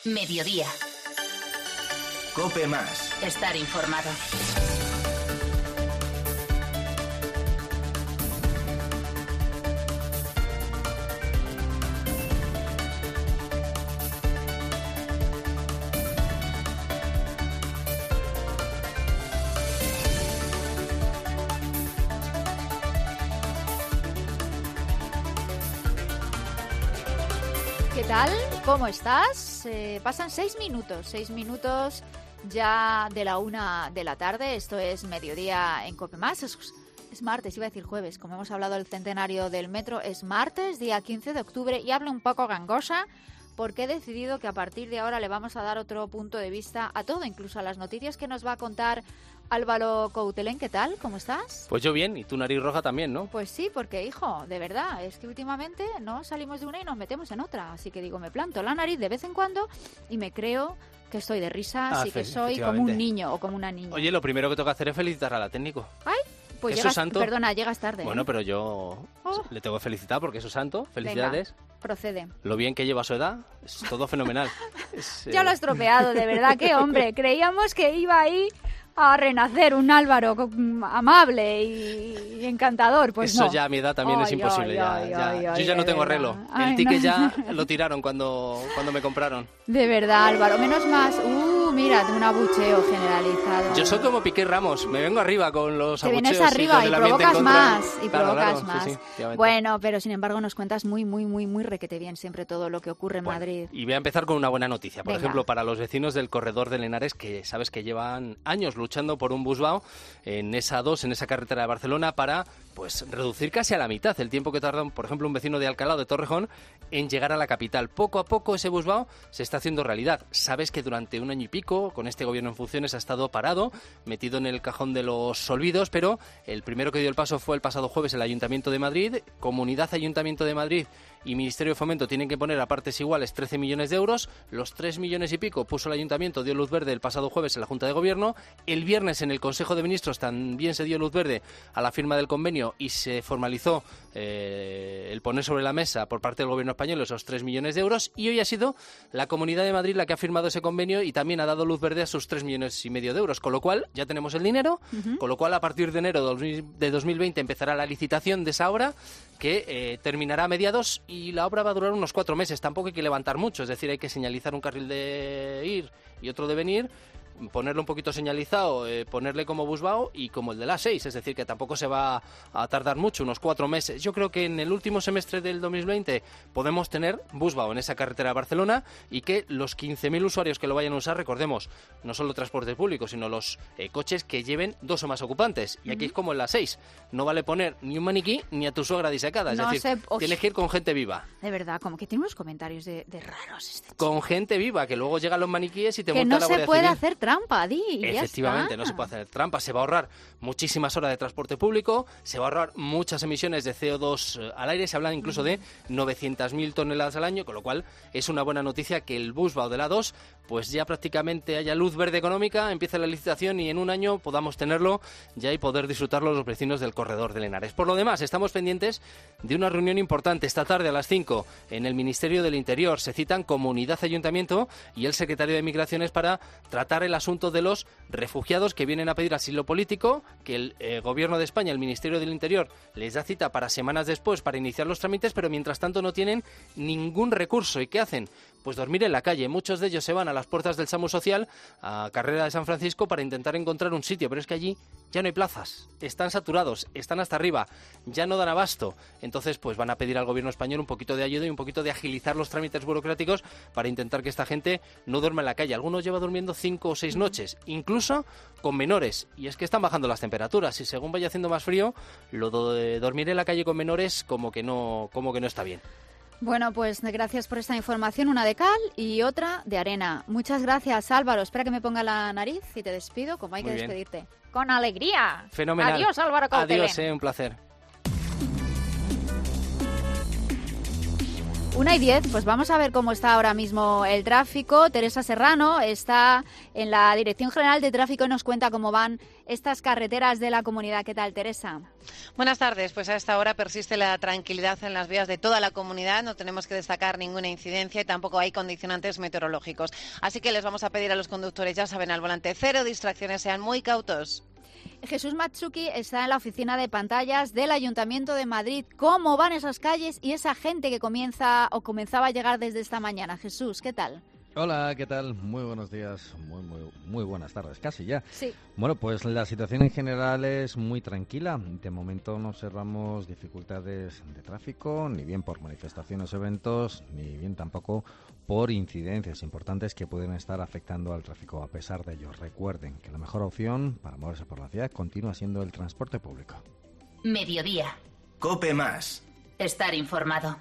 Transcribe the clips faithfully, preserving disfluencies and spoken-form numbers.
Mediodía. COPE más. Estar informado. ¿Qué tal? ¿Cómo estás? Eh, pasan seis minutos, seis minutos ya de la una de la tarde. Esto es Mediodía en COPE más. Es, es martes, iba a decir jueves, como hemos hablado del centenario del metro. Es martes, día quince de octubre, y hablo un poco gangosa porque he decidido que a partir de ahora le vamos a dar otro punto de vista a todo, incluso a las noticias que nos va a contar Álvaro Coutelén. ¿Qué tal? ¿Cómo estás? Pues yo bien, y tu nariz roja también, ¿no? Pues sí, porque, hijo, de verdad, es que últimamente no salimos de una y nos metemos en otra. Así que digo, me planto la nariz de vez en cuando y me creo que estoy de risas Ah, y que fe- soy como efectivamente. un niño o como una niña. Oye, lo primero que toca hacer es felicitar a la técnico. Ay, pues ¿que es llegas, su santo? perdona, llegas tarde. Bueno, ¿eh? pero yo Oh. le tengo que felicitar porque es su santo. Felicidades. Venga, procede. Lo bien que lleva su edad, es todo fenomenal. Es, Ya eh, lo has estropeado, de verdad, qué hombre. Creíamos que iba ahí a renacer un Álvaro con- amable y, y encantador, pues Eso no. ya a mi edad también es Ay, imposible. ay, ya, ay, ya. ay, Yo ay, ya no de tengo verdad. reloj. Ay, El ticket no. ya lo tiraron cuando, cuando me compraron. De verdad, Álvaro, menos más. Uh, mira, un abucheo generalizado. Yo soy como Piqué Ramos, me vengo arriba con los Te abucheos vienes arriba con y el ambiente provocas en contra. más, y Claro, provocas claro, sí, más. sí, efectivamente. Bueno, pero sin embargo nos cuentas muy, muy, muy, muy requete bien siempre todo lo que ocurre en Bueno, Madrid. y voy a empezar con una buena noticia. Por Venga. ejemplo, para los vecinos del corredor de Lenares, que sabes que llevan años luchando por un busvao en esa A dos, en esa carretera de Barcelona, para pues reducir casi a la mitad el tiempo que tarda, por ejemplo, un vecino de Alcalá o de Torrejón en llegar a la capital. Poco a poco ese busvao se está haciendo realidad. Sabes que durante un año y pico, con este gobierno en funciones, ha estado parado, metido en el cajón de los olvidos, pero el primero que dio el paso fue el pasado jueves el Ayuntamiento de Madrid. Comunidad Ayuntamiento de Madrid y Ministerio de Fomento tienen que poner a partes iguales trece millones de euros. Los tres millones y pico puso el Ayuntamiento, dio luz verde el pasado jueves en la Junta de Gobierno. El viernes en el Consejo de Ministros también se dio luz verde a la firma del convenio y se formalizó eh, el poner sobre la mesa por parte del Gobierno español esos tres millones de euros. Y hoy ha sido la Comunidad de Madrid la que ha firmado ese convenio y también ha dado luz verde a sus tres millones y medio de euros. Con lo cual ya tenemos el dinero, Ujú. con lo cual a partir de enero de dos mil veinte empezará la licitación de esa obra, que eh, terminará a mediados, y la obra va a durar unos cuatro meses. Tampoco hay que levantar mucho, es decir, hay que señalizar un carril de ir y otro de venir, ponerlo un poquito señalizado, eh, ponerle como busvao y como el de la seis, es decir, que tampoco se va a tardar mucho, unos cuatro meses. Yo creo que en el último semestre del dos mil veinte podemos tener busvao en esa carretera de Barcelona, y que los quince mil usuarios que lo vayan a usar, recordemos, no solo transporte público, sino los eh, coches que lleven dos o más ocupantes. Y aquí es como en la seis, no vale poner ni un maniquí ni a tu suegra disecada, es No decir, sé, uy. tienes que ir con gente viva. De verdad, como que tiene unos comentarios de, de raros este chico. Con gente viva, que luego llegan los maniquíes y te Que multa no la se Guardia puede Civil. hacer trampa, di. y ya Efectivamente, está. no se puede hacer trampa, se va a ahorrar muchísimas horas de transporte público, se va a ahorrar muchas emisiones de C O dos eh, al aire, se habla incluso de novecientas mil toneladas al año, con lo cual es una buena noticia que el busvao de la dos pues ya prácticamente haya luz verde económica, empiece la licitación y en un año podamos tenerlo ya y poder disfrutarlo los vecinos del corredor de Lenares. Por lo demás, estamos pendientes de una reunión importante esta tarde a las cinco en el Ministerio del Interior. Se citan Comunidad, Ayuntamiento y el Secretario de Migraciones para tratar el asunto de los refugiados que vienen a pedir asilo político, que el eh, Gobierno de España, el Ministerio del Interior, les da cita para semanas después para iniciar los trámites, pero mientras tanto no tienen ningún recurso. ¿Y qué hacen? Pues dormir en la calle. Muchos de ellos se van a las puertas del SAMU Social, a Carrera de San Francisco, para intentar encontrar un sitio, pero es que allí ya no hay plazas, están saturados, están hasta arriba, ya no dan abasto. Entonces pues van a pedir al Gobierno español un poquito de ayuda y un poquito de agilizar los trámites burocráticos para intentar que esta gente no duerma en la calle. Algunos llevan durmiendo cinco o seis noches, incluso con menores, y es que están bajando las temperaturas y según vaya haciendo más frío, lo de dormir en la calle con menores como que no, como que no está bien. Bueno, pues gracias por esta información, una de cal y otra de arena. Muchas gracias, Álvaro. Espera que me ponga la nariz y te despido como hay Muy que bien. despedirte. Con alegría. Fenomenal. Adiós, Álvaro Coutelén. Adiós, eh, un placer. Una y diez, pues vamos a ver cómo está ahora mismo el tráfico. Teresa Serrano está en la Dirección General de Tráfico y nos cuenta cómo van estas carreteras de la comunidad. ¿Qué tal, Teresa? Buenas tardes. Pues a esta hora persiste la tranquilidad en las vías de toda la comunidad. No tenemos que destacar ninguna incidencia y tampoco hay condicionantes meteorológicos. Así que les vamos a pedir a los conductores, ya saben, al volante cero distracciones, sean muy cautos. Jesús Matsuki está en la oficina de pantallas del Ayuntamiento de Madrid. ¿Cómo van esas calles y esa gente que comienza o comenzaba a llegar desde esta mañana? Jesús, ¿qué tal? Hola, ¿qué tal? Muy buenos días, muy, muy, muy buenas tardes, casi ya. Sí. Bueno, pues la situación en general es muy tranquila. De momento no observamos dificultades de tráfico, ni bien por manifestaciones o eventos, ni bien tampoco por incidencias importantes que pueden estar afectando al tráfico. A pesar de ello, recuerden que la mejor opción para moverse por la ciudad continúa siendo el transporte público. Mediodía. Cope Más. Estar informado.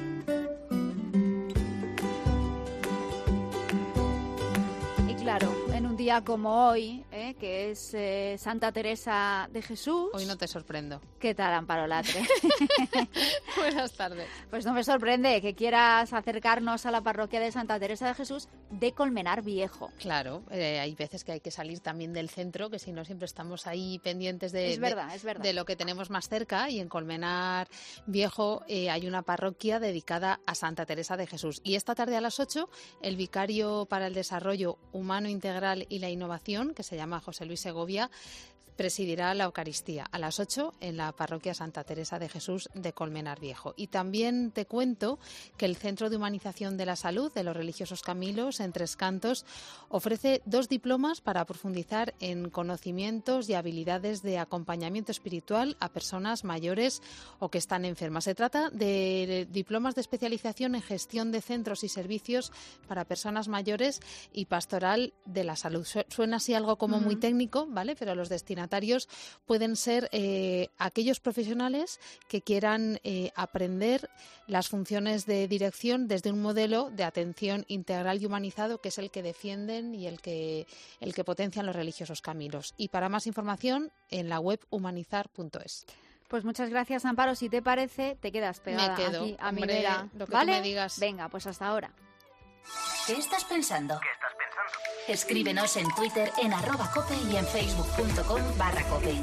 Claro, en un día como hoy, ¿eh? que es eh, Santa Teresa de Jesús. Hoy no te sorprendo. ¿Qué tal, Amparo Latre? Buenas tardes. Pues no me sorprende que quieras acercarnos a la parroquia de Santa Teresa de Jesús de Colmenar Viejo. Claro, eh, hay veces que hay que salir también del centro, que si no siempre estamos ahí pendientes de, es verdad, de, es verdad. de lo que tenemos más cerca, y en Colmenar Viejo eh, hay una parroquia dedicada a Santa Teresa de Jesús. Y esta tarde a las ocho, el vicario para el Desarrollo Humano Integral y la Innovación, que se llama José Luis Segovia, presidirá la Eucaristía a las ocho en la parroquia Santa Teresa de Jesús de Colmenar Viejo. Y también te cuento que el Centro de Humanización de la Salud de los Religiosos Camilos, en Tres Cantos, ofrece dos diplomas para profundizar en conocimientos y habilidades de acompañamiento espiritual a personas mayores o que están enfermas. Se trata de diplomas de especialización en gestión de centros y servicios para personas mayores y pastoral de la salud. Suena así algo como uh-huh. muy técnico, ¿vale? Pero los destinatarios pueden ser eh, aquellos profesionales que quieran eh, aprender las funciones de dirección desde un modelo de atención integral y humanizado, que es el que defienden y el que, el que potencian los religiosos camilos. Y para más información, en la web humanizar punto es. Pues muchas gracias, Amparo. Si te parece, te quedas pegada me quedo, aquí a hombre, mi vera. Lo que ¿Vale? tú me digas. Venga, pues hasta ahora. ¿Qué estás pensando? ¿Qué estás pensando? Escríbenos en Twitter en arroba cope y en facebook punto com barra cope.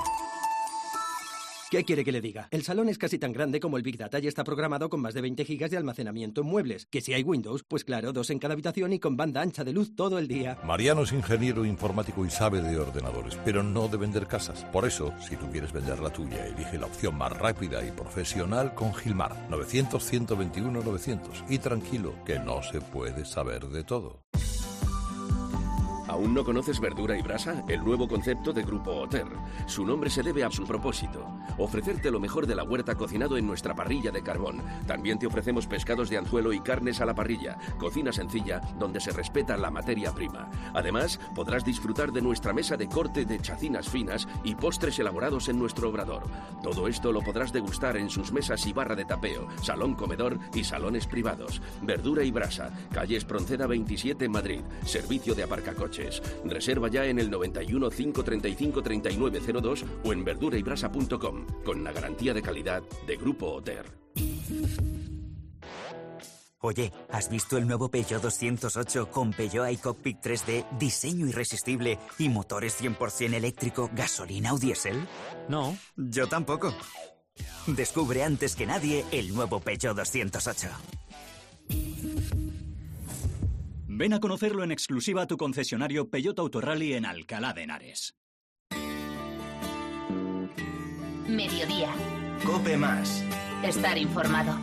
¿Qué quiere que le diga? El salón es casi tan grande como el Big Data y está programado con más de veinte gigas de almacenamiento en muebles. Que si hay Windows, pues claro, dos en cada habitación y con banda ancha de luz todo el día. Mariano es ingeniero informático y sabe de ordenadores, pero no de vender casas. Por eso, si tú quieres vender la tuya, elige la opción más rápida y profesional con Gilmar. novecientos, ciento veintiuno, novecientos. Y tranquilo, que no se puede saber de todo. ¿Aún no conoces Verdura y Brasa? El nuevo concepto de Grupo Oter. Su nombre se debe a su propósito: ofrecerte lo mejor de la huerta cocinado en nuestra parrilla de carbón. También te ofrecemos pescados de anzuelo y carnes a la parrilla. Cocina sencilla, donde se respeta la materia prima. Además, podrás disfrutar de nuestra mesa de corte de chacinas finas y postres elaborados en nuestro obrador. Todo esto lo podrás degustar en sus mesas y barra de tapeo, salón comedor y salones privados. Verdura y Brasa, calle Espronceda veintisiete, Madrid. Servicio de aparcacoches. Reserva ya en el noventa y uno, cinco treinta y cinco, treinta y nueve cero dos o en verdura y brasa punto com, con la garantía de calidad de Grupo Oter. Oye, ¿has visto el nuevo Peugeot doscientos ocho con Peugeot iCockpit tres D, diseño irresistible y motores cien por ciento eléctrico, gasolina o diésel? No, yo tampoco. Descubre antes que nadie el nuevo Peugeot doscientos ocho. Ven a conocerlo en exclusiva a tu concesionario Peugeot Autorally en Alcalá de Henares. Mediodía. Cope Más. Estar informado.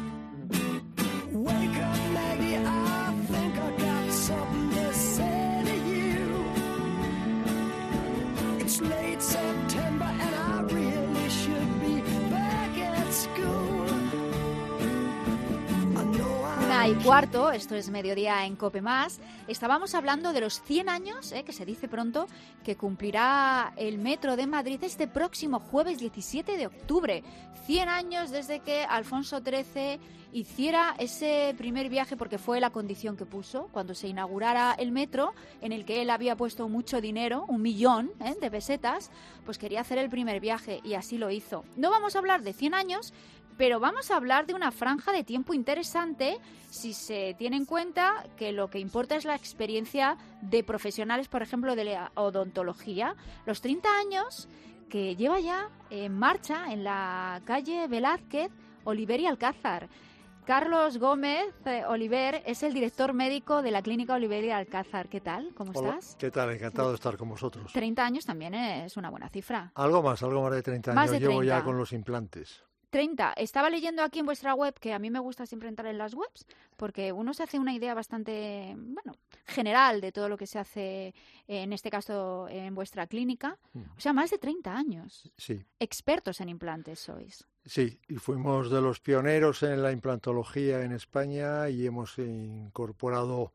Y cuarto, esto es Mediodía en Cope Más. Estábamos hablando de los cien años, eh, que se dice pronto, que cumplirá el Metro de Madrid este próximo jueves diecisiete de octubre. cien años desde que Alfonso trece hiciera ese primer viaje, porque fue la condición que puso cuando se inaugurara el metro, en el que él había puesto mucho dinero, un millón eh, de pesetas, pues quería hacer el primer viaje y así lo hizo. No vamos a hablar de cien años, Pero vamos a hablar de una franja de tiempo interesante si se tiene en cuenta que lo que importa es la experiencia de profesionales, por ejemplo, de la odontología. Los treinta años que lleva ya en marcha en la calle Velázquez, Oliver y Alcázar. Carlos Gómez eh, Oliver es el director médico de la Clínica Oliver y Alcázar. ¿Qué tal? ¿Cómo Hola, estás? ¿qué tal? Encantado de estar con vosotros. treinta años también es una buena cifra. Algo más, algo más de treinta Más años de llevo ya treinta. con los implantes. treinta. Estaba leyendo aquí en vuestra web, que a mí me gusta siempre entrar en las webs, porque uno se hace una idea bastante, bueno, general de todo lo que se hace, en este caso, en vuestra clínica. O sea, más de treinta años. Sí, Expertos en implantes sois. sí, y fuimos de los pioneros en la implantología en España y hemos incorporado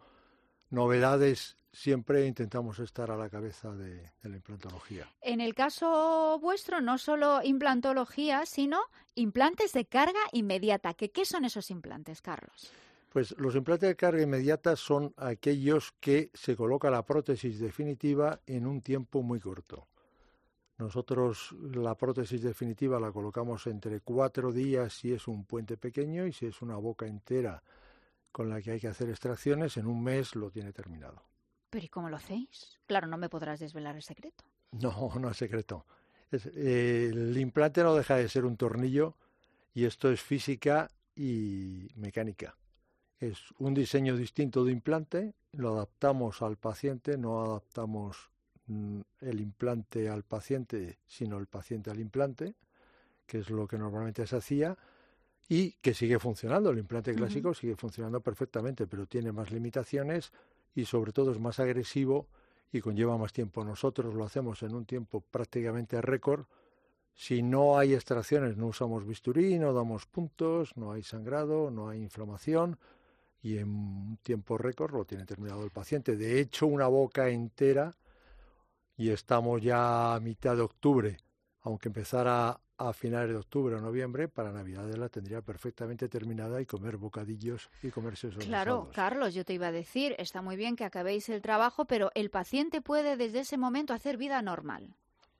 novedades. Siempre intentamos estar a la cabeza de, de la implantología. En el caso vuestro, no solo implantología, sino implantes de carga inmediata. ¿Qué, qué son esos implantes, Carlos? Pues los implantes de carga inmediata son aquellos que se coloca la prótesis definitiva en un tiempo muy corto. Nosotros la prótesis definitiva la colocamos entre cuatro días si es un puente pequeño y si es una boca entera con la que hay que hacer extracciones, en un mes lo tiene terminado. ¿Pero y cómo lo hacéis? Claro, no me podrás desvelar el secreto. No, no es secreto. Es, eh, el implante no deja de ser un tornillo y esto es física y mecánica. Es un diseño distinto de implante, lo adaptamos al paciente, no adaptamos mm, el implante al paciente, sino el paciente al implante, que es lo que normalmente se hacía, y que sigue funcionando. El implante clásico uh-huh. sigue funcionando perfectamente, pero tiene más limitaciones y sobre todo es más agresivo y conlleva más tiempo. Nosotros lo hacemos en un tiempo prácticamente récord. Si no hay extracciones, no usamos bisturí, no damos puntos, no hay sangrado, no hay inflamación y en un tiempo récord lo tiene terminado el paciente. De hecho, una boca entera, y estamos ya a mitad de octubre, aunque empezara a finales de octubre o noviembre, para Navidad la tendría perfectamente terminada y comer bocadillos y comerse esos Claro, guisados. Carlos, yo te iba a decir, está muy bien que acabéis el trabajo, pero el paciente puede desde ese momento hacer vida normal.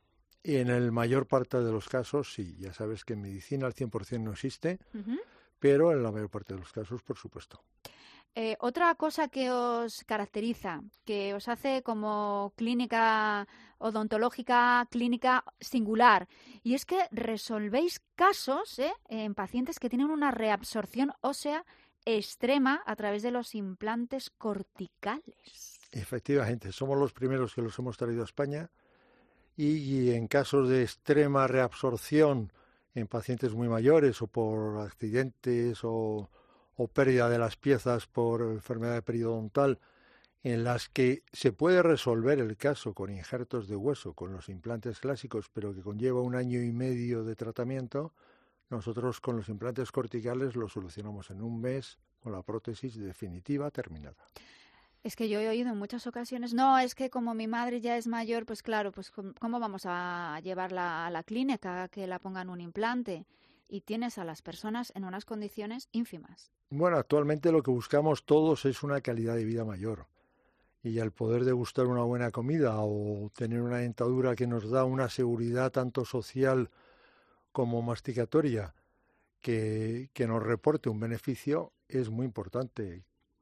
Y en el mayor parte de los casos, sí. Ya sabes que en medicina al cien por ciento no existe, uh-huh. pero en la mayor parte de los casos, por supuesto. Eh, otra cosa que os caracteriza, que os hace como clínica odontológica, clínica singular, y es que resolvéis casos ¿eh? en pacientes que tienen una reabsorción ósea extrema a través de los implantes corticales. Efectivamente, somos los primeros que los hemos traído a España y, y en casos de extrema reabsorción en pacientes muy mayores o por accidentes o... o pérdida de las piezas por enfermedad periodontal, en las que se puede resolver el caso con injertos de hueso, con los implantes clásicos, pero que conlleva un año y medio de tratamiento, nosotros con los implantes corticales lo solucionamos en un mes con la prótesis definitiva terminada. Es que yo he oído en muchas ocasiones, no, es que como mi madre ya es mayor, pues claro, pues ¿cómo vamos a llevarla a la clínica, que la pongan un implante? Y tienes a las personas en unas condiciones ínfimas. Bueno, actualmente lo que buscamos todos es una calidad de vida mayor. Y al poder degustar una buena comida o tener una dentadura que nos da una seguridad tanto social como masticatoria, que, que nos reporte un beneficio, es muy importante.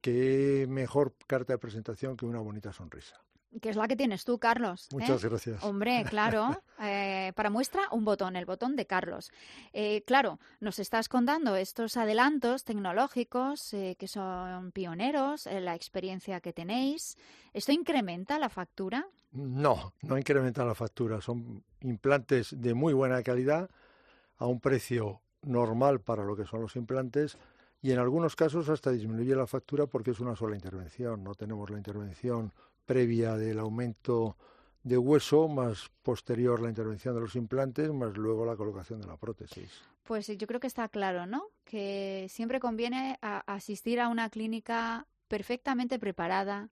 Qué mejor carta de presentación que una bonita sonrisa. Que es la que tienes tú, Carlos. Muchas ¿eh? gracias. Hombre, claro. Eh, para muestra, un botón, el botón de Carlos. Eh, claro, nos estás contando estos adelantos tecnológicos eh, que son pioneros, eh, la experiencia que tenéis. ¿Esto incrementa la factura? No, no incrementa la factura. Son implantes de muy buena calidad a un precio normal para lo que son los implantes y en algunos casos hasta disminuye la factura porque es una sola intervención. No tenemos la intervención previa del aumento de hueso, más posterior la intervención de los implantes, más luego la colocación de la prótesis. Pues yo creo que está claro, ¿no? Que siempre conviene a asistir a una clínica perfectamente preparada,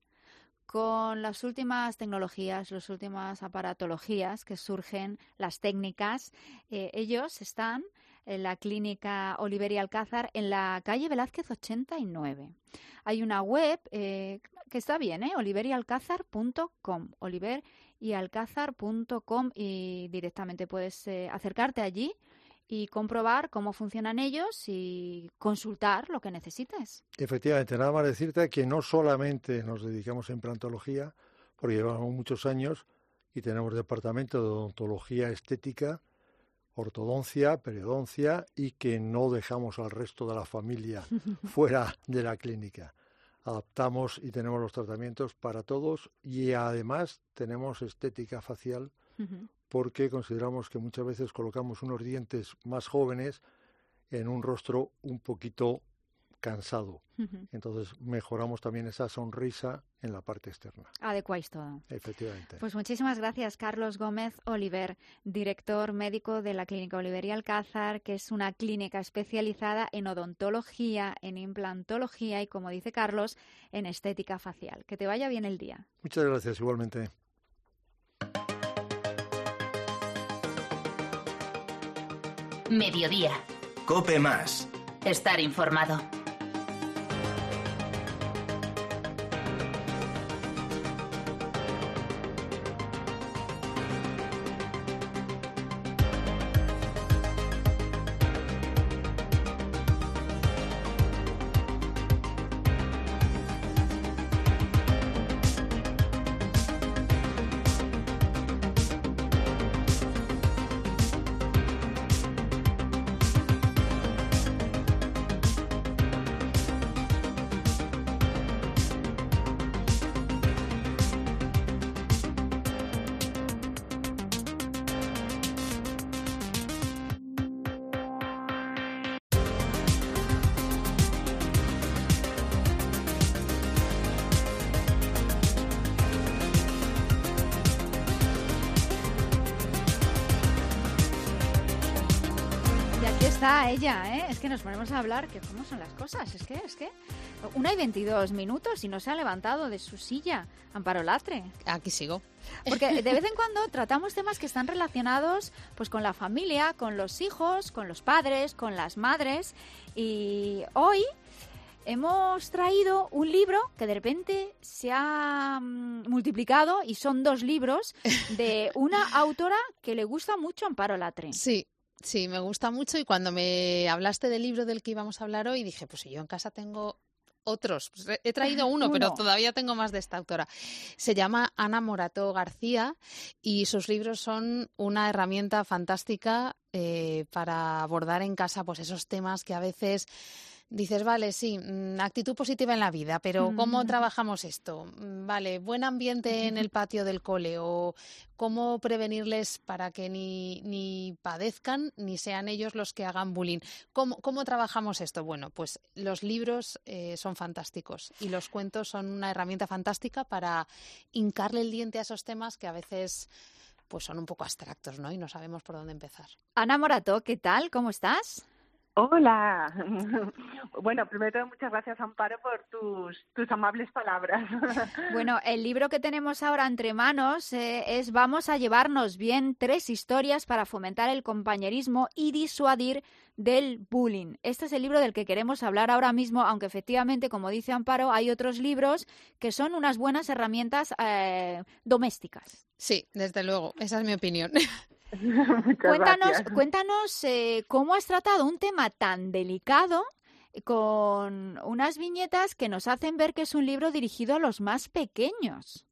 con las últimas tecnologías, las últimas aparatologías que surgen, las técnicas. Eh, ellos están en la clínica Oliver y Alcázar en la calle Velázquez ochenta y nueve. Hay una web eh, que está bien, ¿eh? oliver y alcázar punto com, oliver y alcázar punto com, y directamente puedes eh, acercarte allí y comprobar cómo funcionan ellos y consultar lo que necesites. Efectivamente, nada más decirte que no solamente nos dedicamos a implantología, porque llevamos muchos años y tenemos departamento de odontología estética, ortodoncia, periodoncia y que no dejamos al resto de la familia fuera de la clínica. Adaptamos y tenemos los tratamientos para todos y además tenemos estética facial uh-huh. porque consideramos que muchas veces colocamos unos dientes más jóvenes en un rostro un poquito cansado. Uh-huh. Entonces mejoramos también esa sonrisa en la parte externa. Adecuáis todo. Efectivamente. Pues muchísimas gracias, Carlos Gómez Oliver, director médico de la Clínica Oliver y Alcázar, que es una clínica especializada en odontología, en implantología y, como dice Carlos, en estética facial. Que te vaya bien el día. Muchas gracias, igualmente. Mediodía. COPE más. Estar informado. Está ella, ¿eh? Es que nos ponemos a hablar, que cómo son las cosas, es que, es que... Una y veintidós minutos y no se ha levantado de su silla, Amparo Latre. Aquí sigo. Porque de vez en cuando tratamos temas que están relacionados pues con la familia, con los hijos, con los padres, con las madres. Y hoy hemos traído un libro que de repente se ha mm, multiplicado y son dos libros de una autora que le gusta mucho a Amparo Latre. Sí. Sí, me gusta mucho y cuando me hablaste del libro del que íbamos a hablar hoy dije, pues yo en casa tengo otros. Pues he traído uno, uno, pero todavía tengo más de esta autora. Se llama Ana Morató García y sus libros son una herramienta fantástica eh, para abordar en casa pues esos temas que a veces... Dices, vale, sí, actitud positiva en la vida, pero ¿cómo trabajamos esto? Vale, buen ambiente en el patio del cole o cómo prevenirles para que ni, ni padezcan ni sean ellos los que hagan bullying. ¿Cómo, cómo trabajamos esto? Bueno, pues los libros eh, son fantásticos y los cuentos son una herramienta fantástica para hincarle el diente a esos temas que a veces pues son un poco abstractos, ¿no? Y no sabemos por dónde empezar. Ana Morató, ¿qué tal? ¿Cómo estás? Hola. Bueno, primero de todo, muchas gracias, Amparo, por tus, tus amables palabras. Bueno, el libro que tenemos ahora entre manos eh, es Vamos a llevarnos bien, tres historias para fomentar el compañerismo y disuadir del bullying. Este es el libro del que queremos hablar ahora mismo, aunque efectivamente, como dice Amparo, hay otros libros que son unas buenas herramientas eh, domésticas. Sí, desde luego, esa es mi opinión. Cuéntanos, cuéntanos eh, cómo has tratado un tema tan delicado con unas viñetas que nos hacen ver que es un libro dirigido a los más pequeños.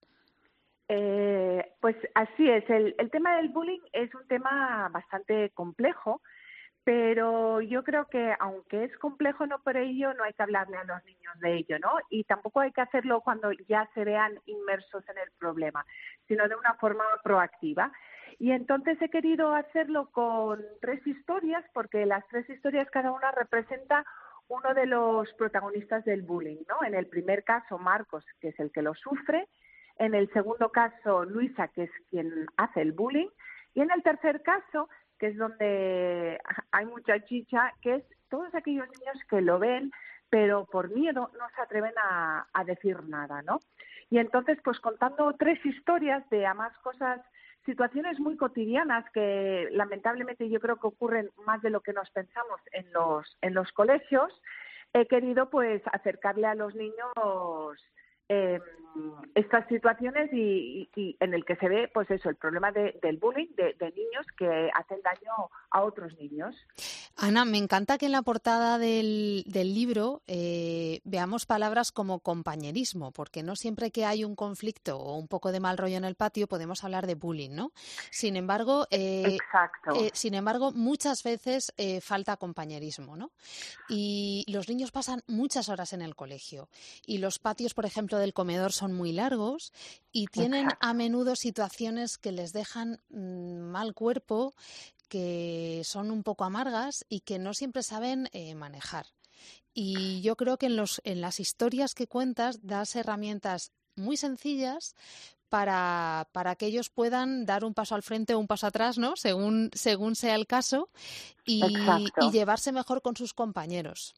Eh, pues así es, el, el tema del bullying es un tema bastante complejo, pero yo creo que aunque es complejo, no por ello no hay que hablarle a los niños de ello, ¿no? Y tampoco hay que hacerlo cuando ya se vean inmersos en el problema, sino de una forma proactiva. Y entonces he querido hacerlo con tres historias, porque las tres historias cada una representa uno de los protagonistas del bullying, ¿no? En el primer caso, Marcos, que es el que lo sufre. En el segundo caso, Luisa, que es quien hace el bullying. Y en el tercer caso, que es donde hay mucha chicha, que es todos aquellos niños que lo ven, pero por miedo no se atreven a, a decir nada, ¿no? Y entonces, pues contando tres historias de ambas cosas, situaciones muy cotidianas que lamentablemente yo creo que ocurren más de lo que nos pensamos en los en los colegios, he querido pues acercarle a los niños eh, estas situaciones y, y, y en el que se ve, pues eso, el problema de, del bullying de, de niños que hacen daño a otros niños. Ana, me encanta que en la portada del, del libro eh, veamos palabras como compañerismo, porque no siempre que hay un conflicto o un poco de mal rollo en el patio podemos hablar de bullying, ¿no? Sin embargo, eh, Exacto. Eh, sin embargo, muchas veces eh, falta compañerismo, ¿no? Y los niños pasan muchas horas en el colegio y los patios, por ejemplo, del comedor son muy largos y tienen Exacto. a menudo situaciones que les dejan mmm, mal cuerpo, que son un poco amargas y que no siempre saben eh, manejar. Y yo creo que en, los, en las historias que cuentas das herramientas muy sencillas para, para que ellos puedan dar un paso al frente o un paso atrás, ¿no? Según, según sea el caso, y, y llevarse mejor con sus compañeros.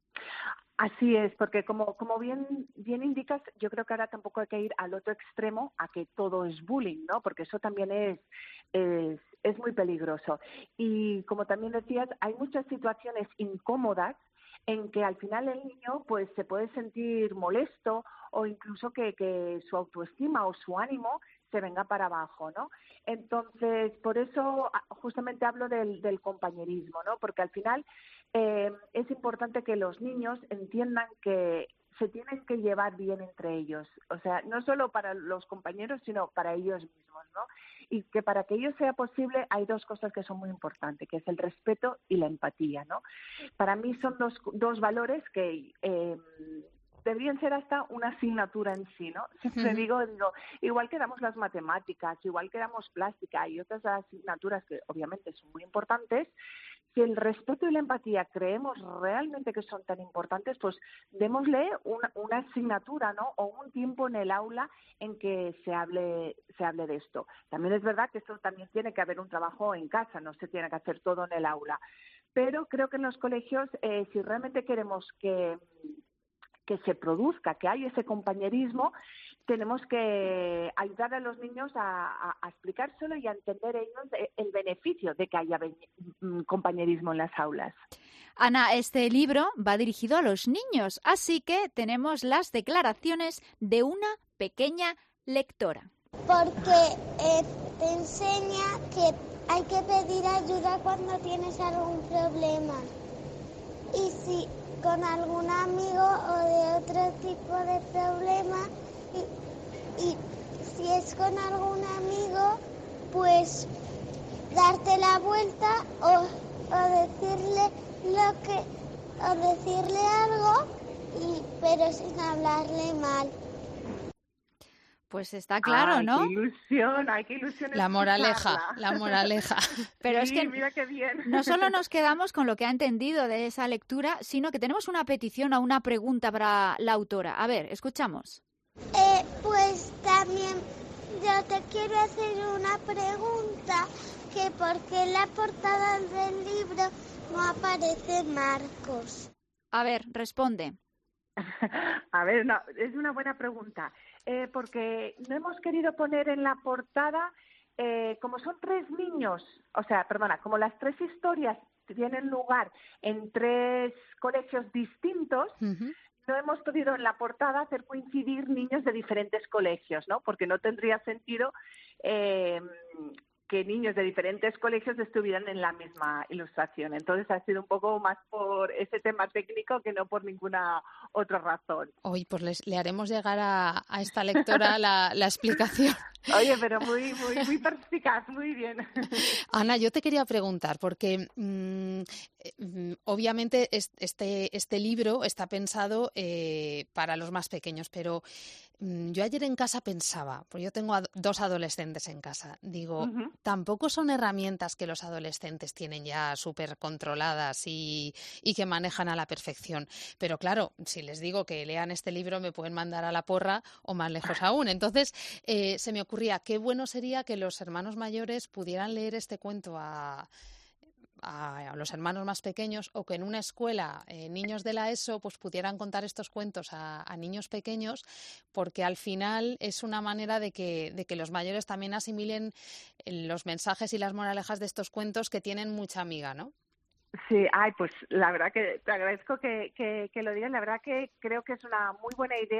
Así es, porque como, como bien, bien indicas, yo creo que ahora tampoco hay que ir al otro extremo, a que todo es bullying, ¿no? Porque eso también es, es, es muy peligroso. Y como también decías, hay muchas situaciones incómodas en que al final el niño pues se puede sentir molesto o incluso que, que su autoestima o su ánimo se venga para abajo, ¿no? Entonces, por eso justamente hablo del, del compañerismo, ¿no? Porque al final eh, es importante que los niños entiendan que se tienen que llevar bien entre ellos, o sea, no solo para los compañeros, sino para ellos mismos, ¿no? Y que para que ello sea posible hay dos cosas que son muy importantes, que es el respeto y la empatía, ¿no? Para mí son dos, dos valores que eh, deberían ser hasta una asignatura en sí, ¿no? Siempre digo, digo, igual que damos las matemáticas, igual que damos plástica y otras asignaturas que obviamente son muy importantes, si el respeto y la empatía creemos realmente que son tan importantes, pues démosle una, una asignatura, ¿no? O un tiempo en el aula en que se hable, se hable de esto. También es verdad que esto también tiene que haber un trabajo en casa, no se tiene que hacer todo en el aula. Pero creo que en los colegios, eh, si realmente queremos que que se produzca, que haya ese compañerismo, tenemos que ayudar a los niños a, a, a explicárselo y a entender ellos el beneficio de que haya compañerismo en las aulas. Ana, este libro va dirigido a los niños, así que tenemos las declaraciones de una pequeña lectora. Porque eh, te enseña que hay que pedir ayuda cuando tienes algún problema. Y si con algún amigo o de otro tipo de problema y, y si es con algún amigo, pues darte la vuelta o, o decirle lo que o decirle algo y pero sin hablarle mal. Pues está claro, ay, ¿no? Qué ilusión, ay, qué ilusión. La moraleja, la moraleja. Pero sí, es que mira qué bien. No solo nos quedamos con lo que ha entendido de esa lectura, sino que tenemos una petición o una pregunta para la autora. A ver, escuchamos. Eh, pues también yo te quiero hacer una pregunta, que por qué en la portada del libro no aparece Marcos. A ver, responde. A ver, no, es una buena pregunta. Eh, porque no hemos querido poner en la portada, eh, como son tres niños, o sea, perdona, como las tres historias tienen lugar en tres colegios distintos, uh-huh. no hemos podido en la portada hacer coincidir niños de diferentes colegios, ¿no? Porque no tendría sentido eh, que niños de diferentes colegios estuvieran en la misma ilustración. Entonces ha sido un poco más por ese tema técnico que no por ninguna otra razón. Hoy pues les, le haremos llegar a, a esta lectora la, la explicación. Oye, pero muy, muy, muy perspicaz, muy bien. Ana, yo te quería preguntar, porque mmm, obviamente este, este libro está pensado eh, para los más pequeños, pero mmm, yo ayer en casa pensaba, pues yo tengo a dos adolescentes en casa, digo, uh-huh. tampoco son herramientas que los adolescentes tienen ya súper controladas y, y que manejan a la perfección, pero claro, si les digo que lean este libro me pueden mandar a la porra o más lejos aún, entonces eh, se me ocurre qué bueno sería que los hermanos mayores pudieran leer este cuento a, a, a los hermanos más pequeños, o que en una escuela eh, niños de la ESO pues pudieran contar estos cuentos a, a niños pequeños, porque al final es una manera de que, de que los mayores también asimilen los mensajes y las moralejas de estos cuentos que tienen mucha amiga, ¿no? Sí, ay, pues la verdad que te agradezco que, que, que lo digas, la verdad que creo que es una muy buena idea,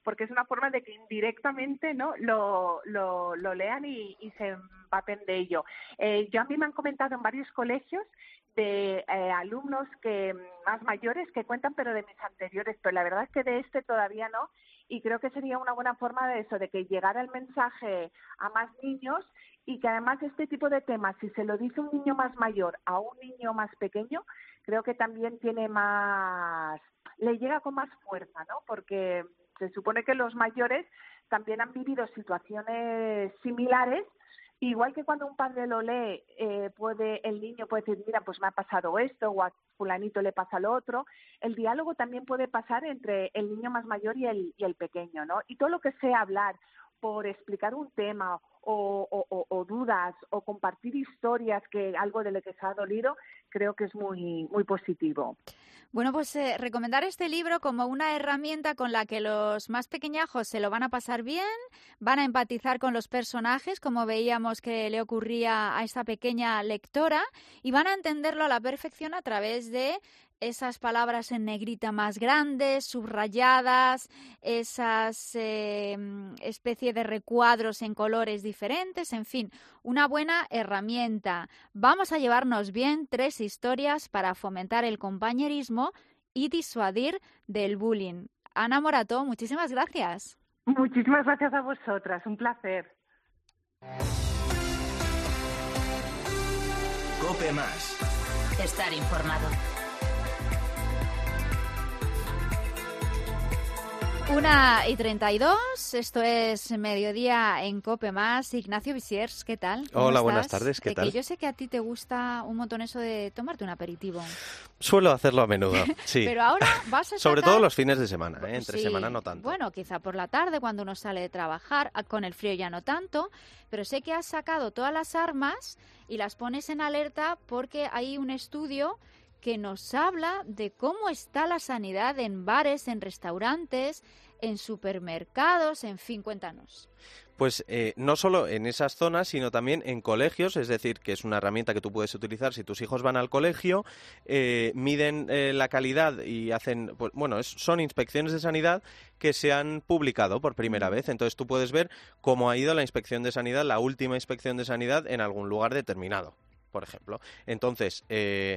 porque es una forma de que indirectamente, ¿no?, lo, lo, lo lean y, y se empapen de ello. Eh, yo a mí me han comentado en varios colegios de eh, alumnos que más mayores que cuentan, pero de mis anteriores, pero la verdad es que de este todavía no, y creo que sería una buena forma de eso, de que llegara el mensaje a más niños, y que además este tipo de temas, si se lo dice un niño más mayor a un niño más pequeño, creo que también tiene más, le llega con más fuerza, ¿no? Porque se supone que los mayores también han vivido situaciones similares. Igual que cuando un padre lo lee, eh, puede el niño puede decir, mira, pues me ha pasado esto, o a fulanito le pasa lo otro. El diálogo también puede pasar entre el niño más mayor y el, y el pequeño, ¿no? Y todo lo que sea hablar por explicar un tema o, o, o, o dudas o compartir historias, que algo de lo que se ha dolido, creo que es muy, muy positivo. Bueno, pues eh, recomendar este libro como una herramienta con la que los más pequeñajos se lo van a pasar bien, van a empatizar con los personajes, como veíamos que le ocurría a esta pequeña lectora, y van a entenderlo a la perfección a través de esas palabras en negrita más grandes, subrayadas, esas eh, especie de recuadros en colores diferentes, en fin, una buena herramienta. Vamos a llevarnos bien tres historias para fomentar el compañerismo y disuadir del bullying. Ana Morató, muchísimas gracias. Muchísimas gracias a vosotras, un placer. COPE Más. Estar informado. Una y treinta y dos, esto es Mediodía en COPE Más. Ignacio Visiers, ¿qué tal? Hola, estás? buenas tardes, ¿qué Eh, tal? Que yo sé que a ti te gusta un montón eso de tomarte un aperitivo. Suelo hacerlo a menudo, sí. Pero ahora vas a sacar... Sobre todo los fines de semana, ¿eh? Entre Sí, semana no tanto. Bueno, quizá por la tarde cuando uno sale de trabajar, a- con el frío ya no tanto, pero sé que has sacado todas las armas y las pones en alerta porque hay un estudio que nos habla de cómo está la sanidad en bares, en restaurantes, en supermercados, en fin, cuéntanos. Pues eh, no solo en esas zonas, sino también en colegios, es decir, que es una herramienta que tú puedes utilizar si tus hijos van al colegio, eh, miden eh, la calidad y hacen, pues, bueno, es, son inspecciones de sanidad que se han publicado por primera vez. Entonces tú puedes ver cómo ha ido la inspección de sanidad, la última inspección de sanidad en algún lugar determinado, por ejemplo. Entonces, eh,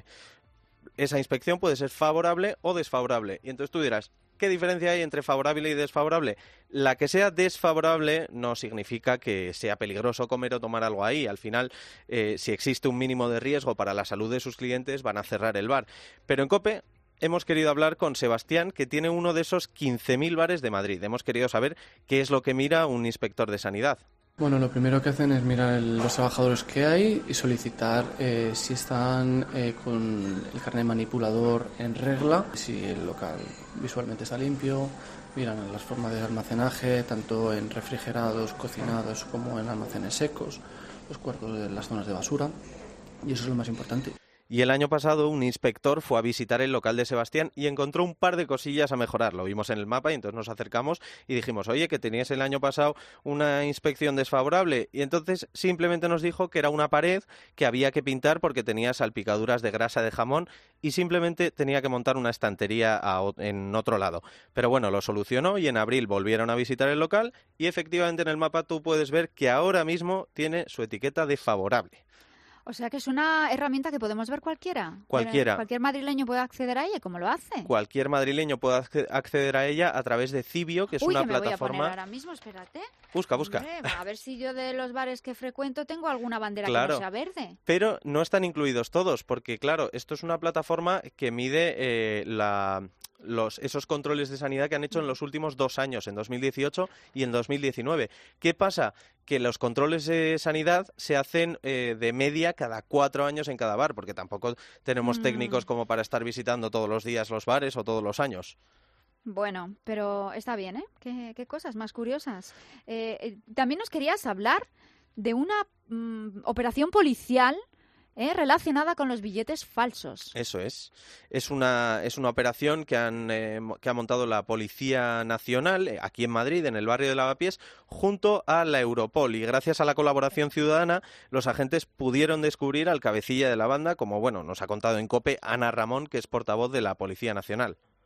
esa inspección puede ser favorable o desfavorable. Y entonces tú dirás, ¿qué diferencia hay entre favorable y desfavorable? La que sea desfavorable no significa que sea peligroso comer o tomar algo ahí. Al final, eh, si existe un mínimo de riesgo para la salud de sus clientes, van a cerrar el bar. Pero en COPE hemos querido hablar con Sebastián, que tiene uno de esos quince mil bares de Madrid. Hemos querido saber qué es lo que mira un inspector de sanidad. Bueno, lo primero que hacen es mirar el- los trabajadores que hay y solicitar eh, si están eh, con el carnet manipulador en regla, si el local visualmente está limpio, miran las formas de almacenaje, tanto en refrigerados, cocinados como en almacenes secos, los cuartos de las zonas de basura, y eso es lo más importante. Y el año pasado un inspector fue a visitar el local de Sebastián y encontró un par de cosillas a mejorar. Lo vimos en el mapa y entonces nos acercamos y dijimos, oye, que tenías el año pasado una inspección desfavorable. Y entonces simplemente nos dijo que era una pared que había que pintar porque tenía salpicaduras de grasa de jamón y simplemente tenía que montar una estantería a o- en otro lado. Pero bueno, lo solucionó y en abril volvieron a visitar el local y efectivamente en el mapa tú puedes ver que ahora mismo tiene su etiqueta de favorable. O sea que es una herramienta que podemos ver cualquiera. Cualquiera. Cualquier madrileño puede acceder a ella, ¿cómo lo hace? Cualquier madrileño puede acce- acceder a ella a través de Cibio, que es Uy, una que me voy a plataforma... poner ahora mismo, espérate. Busca, busca. Hombre, va, a ver si yo de los bares que frecuento tengo alguna bandera Claro. que no sea verde. Pero no están incluidos todos, porque claro, esto es una plataforma que mide eh, la, los, esos controles de sanidad que han hecho en los últimos dos años, en dos mil dieciocho y en dos mil diecinueve. ¿Qué pasa? Que los controles de sanidad se hacen eh, de media cada cuatro años en cada bar, porque tampoco tenemos Mm. técnicos como para estar visitando todos los días los bares o todos los años. Bueno, pero está bien, ¿eh? Qué, qué cosas más curiosas. Eh, eh, también nos querías hablar de una mm, operación policial ¿eh? relacionada con los billetes falsos. Eso es. Es una, es una operación que, han, eh, mo- que ha montado la Policía Nacional eh, aquí en Madrid, en el barrio de Lavapiés, junto a la Europol. Y gracias a la colaboración ciudadana, los agentes pudieron descubrir al cabecilla de la banda, como bueno nos ha contado en COPE Ana Ramón, que es portavoz de la Policía Nacional.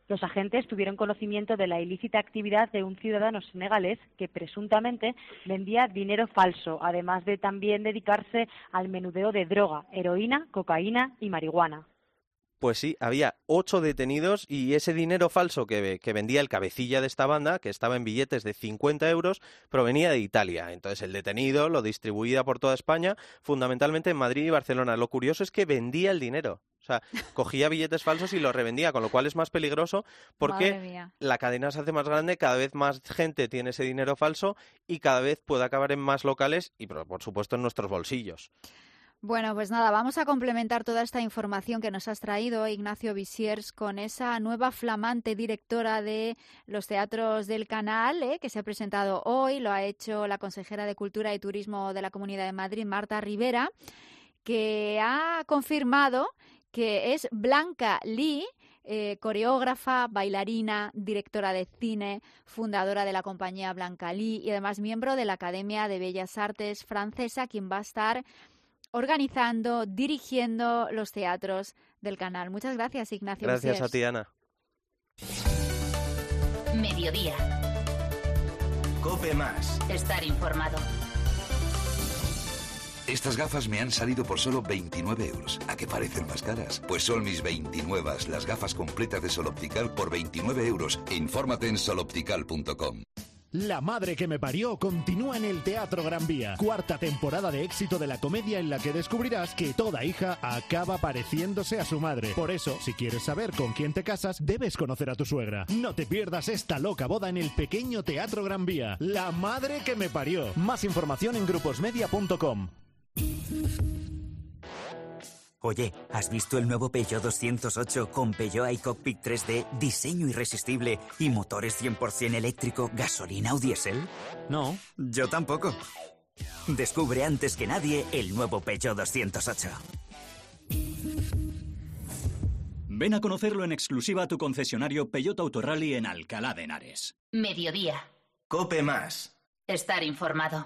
Los agentes tuvieron conocimiento de la ilícita actividad de un ciudadano senegalés que presuntamente vendía dinero falso, además de también dedicarse al menudeo de droga, heroína, cocaína y marihuana. Pues sí, había ocho detenidos y ese dinero falso que, que vendía el cabecilla de esta banda, que estaba en billetes de cincuenta euros, provenía de Italia. Entonces el detenido lo distribuía por toda España, fundamentalmente en Madrid y Barcelona. Lo curioso es que vendía el dinero. O sea, cogía billetes falsos y los revendía, con lo cual es más peligroso porque la cadena se hace más grande, cada vez más gente tiene ese dinero falso y cada vez puede acabar en más locales y, por supuesto, en nuestros bolsillos. Bueno, pues nada, vamos a complementar toda esta información que nos has traído, Ignacio Visiers, con esa nueva flamante directora de los teatros del Canal, ¿eh? que se ha presentado hoy. Lo ha hecho la consejera de Cultura y Turismo de la Comunidad de Madrid, Marta Rivera, que ha confirmado que es Blanca Lee, eh, coreógrafa, bailarina, directora de cine, fundadora de la compañía Blanca Lee y además miembro de la Academia de Bellas Artes francesa, quien va a estar organizando, dirigiendo los teatros del Canal. Muchas gracias, Ignacio. Gracias Visiers. a ti, Ana. Mediodía. COPE más. Estar informado. Estas gafas me han salido por solo veintinueve euros. ¿A qué parecen más caras? Pues son mis veintinuevas, las gafas completas de Sol Optical por veintinueve euros. Infórmate en sol optical punto com. La madre que me parió continúa en el Teatro Gran Vía. Cuarta temporada de éxito de la comedia en la que descubrirás que toda hija acaba pareciéndose a su madre. Por eso, si quieres saber con quién te casas, debes conocer a tu suegra. No te pierdas esta loca boda en el pequeño Teatro Gran Vía. La madre que me parió. Más información en gruposmedia punto com. Oye, ¿has visto el nuevo Peugeot doscientos ocho con Peugeot iCockpit tres D, diseño irresistible y motores cien por ciento eléctrico, gasolina o diésel? No, yo tampoco. Descubre antes que nadie el nuevo Peugeot doscientos ocho. Ven a conocerlo en exclusiva a tu concesionario Peugeot Autorally en Alcalá de Henares. Mediodía. COPE más. Estar informado.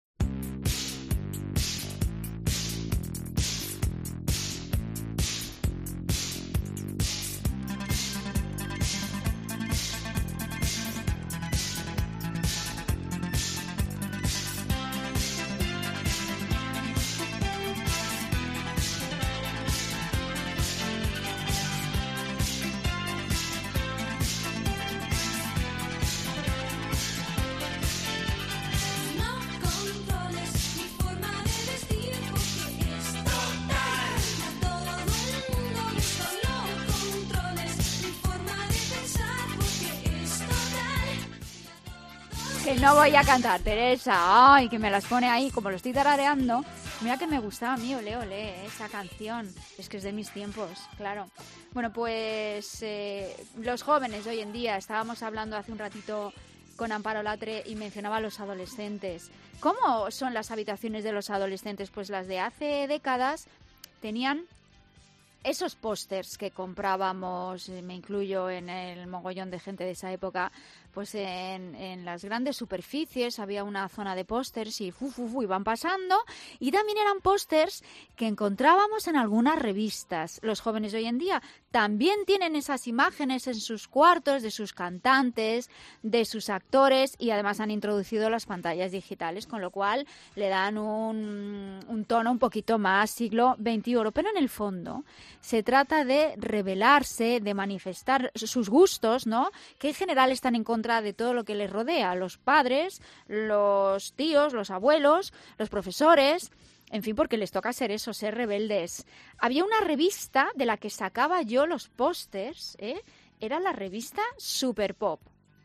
Que no voy a cantar, Teresa. Ay, que me las pone ahí, como lo estoy tarareando. Mira que me gustaba a mí, ole, ole, esa canción. Es que es de mis tiempos, claro. Bueno, pues eh, los jóvenes de hoy en día, estábamos hablando hace un ratito con Amparo Latre y mencionaba a los adolescentes. ¿Cómo son las habitaciones de los adolescentes? Pues las de hace décadas tenían esos pósters que comprábamos, me incluyo en el mogollón de gente de esa época, pues en, en las grandes superficies había una zona de pósters y fu, fu, fu, iban pasando, y también eran pósters que encontrábamos en algunas revistas. Los jóvenes de hoy en día también tienen esas imágenes en sus cuartos de sus cantantes, de sus actores, y además han introducido las pantallas digitales, con lo cual le dan un, un tono un poquito más siglo veintiuno. Pero en el fondo se trata de revelarse, de manifestar sus gustos, ¿no?, que en general están en contra de todo lo que les rodea, los padres, los tíos, los abuelos, los profesores, en fin, porque les toca ser eso, ser rebeldes. Había una revista de la que sacaba yo los pósters, ¿eh? Era la revista Super Pop.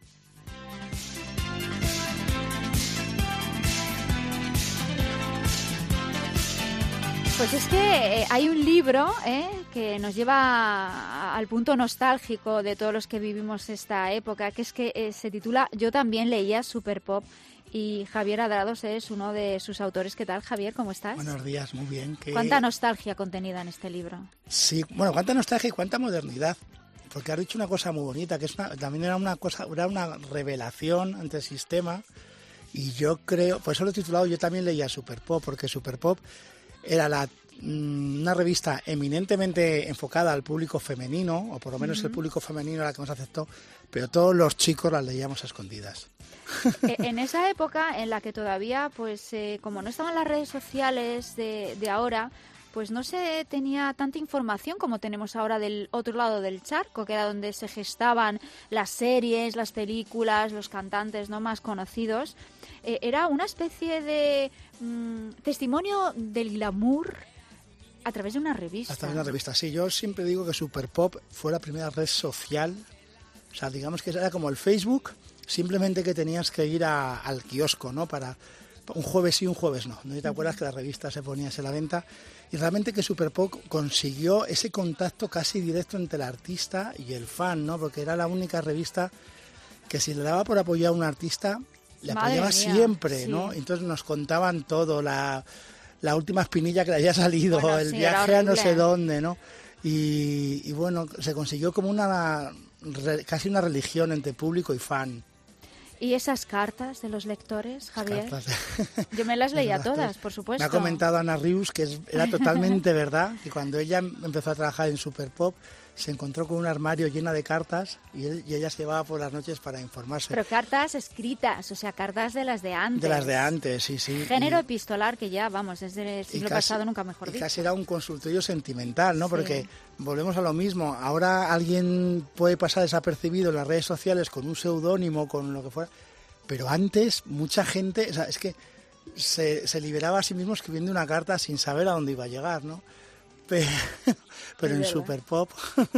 Pues es que eh, hay un libro eh, que nos lleva a, al punto nostálgico de todos los que vivimos esta época, que es que eh, se titula Yo también leía Super Pop, y Javier Adrados es uno de sus autores. ¿Qué tal, Javier? ¿Cómo estás? Buenos días, muy bien. ¿Qué... ¿Cuánta nostalgia contenida en este libro? Sí, bueno, cuánta nostalgia y cuánta modernidad. Porque has dicho una cosa muy bonita, que es una, también era una cosa, era una revelación ante el sistema, y yo creo, por eso lo he titulado Yo también leía Super Pop, porque Super Pop era la mmm, una revista eminentemente enfocada al público femenino, o por lo menos uh-huh. el público femenino era la que más aceptó, pero todos los chicos las leíamos a escondidas. En esa época en la que todavía, pues eh, como no estaban las redes sociales de, de ahora, pues no se tenía tanta información como tenemos ahora del otro lado del charco, que era donde se gestaban las series, las películas, los cantantes no más conocidos. Eh, era una especie de mmm, testimonio del glamour a través de una revista. A través de una revista, sí. Yo siempre digo que Superpop fue la primera red social, o sea, digamos que era como el Facebook, simplemente que tenías que ir a, al kiosco, ¿no? Para un jueves sí, un jueves no. ¿No te acuerdas que la revista se ponía a la venta? Y realmente que Superpop consiguió ese contacto casi directo entre el artista y el fan, ¿no? Porque era la única revista que si le daba por apoyar a un artista, le Madre apoyaba mía, siempre, sí. ¿no? Entonces nos contaban todo, la, la última espinilla que le había salido, Bueno, el sí, viaje a no sé horrible. dónde, ¿no? Y, y bueno, se consiguió como una re, casi una religión entre público y fan. ¿Y esas cartas de los lectores, Javier? Cartas de... Yo me las leía Las todas, tres. por supuesto. Me ha comentado Ana Rius que es, era totalmente verdad, que cuando ella empezó a trabajar en Superpop se encontró con un armario lleno de cartas y, él, y ella se llevaba por las noches para informarse. Pero cartas escritas, o sea, cartas de las de antes. De las de antes, sí, sí. Género y, epistolar que ya, vamos, desde el siglo casi, pasado nunca mejor y dicho. Casi era un consultorio sentimental, ¿no? Sí. Porque volvemos a lo mismo. Ahora alguien puede pasar desapercibido en las redes sociales con un seudónimo, con lo que fuera. Pero antes mucha gente, o sea, es que se, se liberaba a sí mismo escribiendo una carta sin saber a dónde iba a llegar, ¿no? Pero, pero en Superpop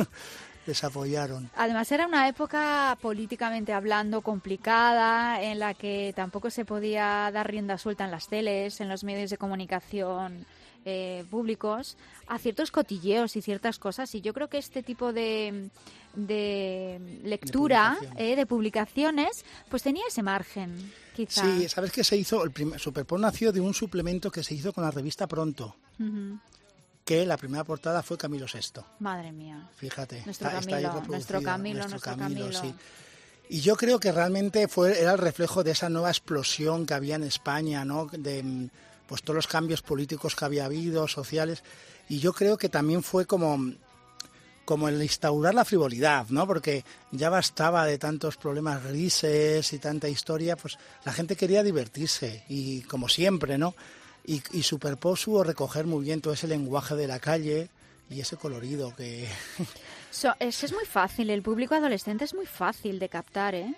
les apoyaron. Además era una época políticamente hablando complicada, en la que tampoco se podía dar rienda suelta en las teles, en los medios de comunicación eh, públicos, a ciertos cotilleos y ciertas cosas. Y yo creo que este tipo de... de lectura, de, publicación. eh, de publicaciones, pues tenía ese margen, quizá. Sí, ¿sabes qué se hizo? El primer, Superpop nació de un suplemento que se hizo con la revista Pronto, uh-huh. que la primera portada fue Camilo sexto. Madre mía. Fíjate. Nuestro está, Camilo, está nuestro Camilo, nuestro, nuestro Camilo, Camilo. Sí. Y yo creo que realmente fue era el reflejo de esa nueva explosión que había en España, ¿no? De pues todos los cambios políticos que había habido, sociales, y yo creo que también fue como... como el instaurar la frivolidad, ¿no? Porque ya bastaba de tantos problemas grises y tanta historia, pues la gente quería divertirse y como siempre, ¿no? Y, y Superpop supo recoger muy bien todo ese lenguaje de la calle y ese colorido que... So, es, es muy fácil, el público adolescente es muy fácil de captar, ¿eh?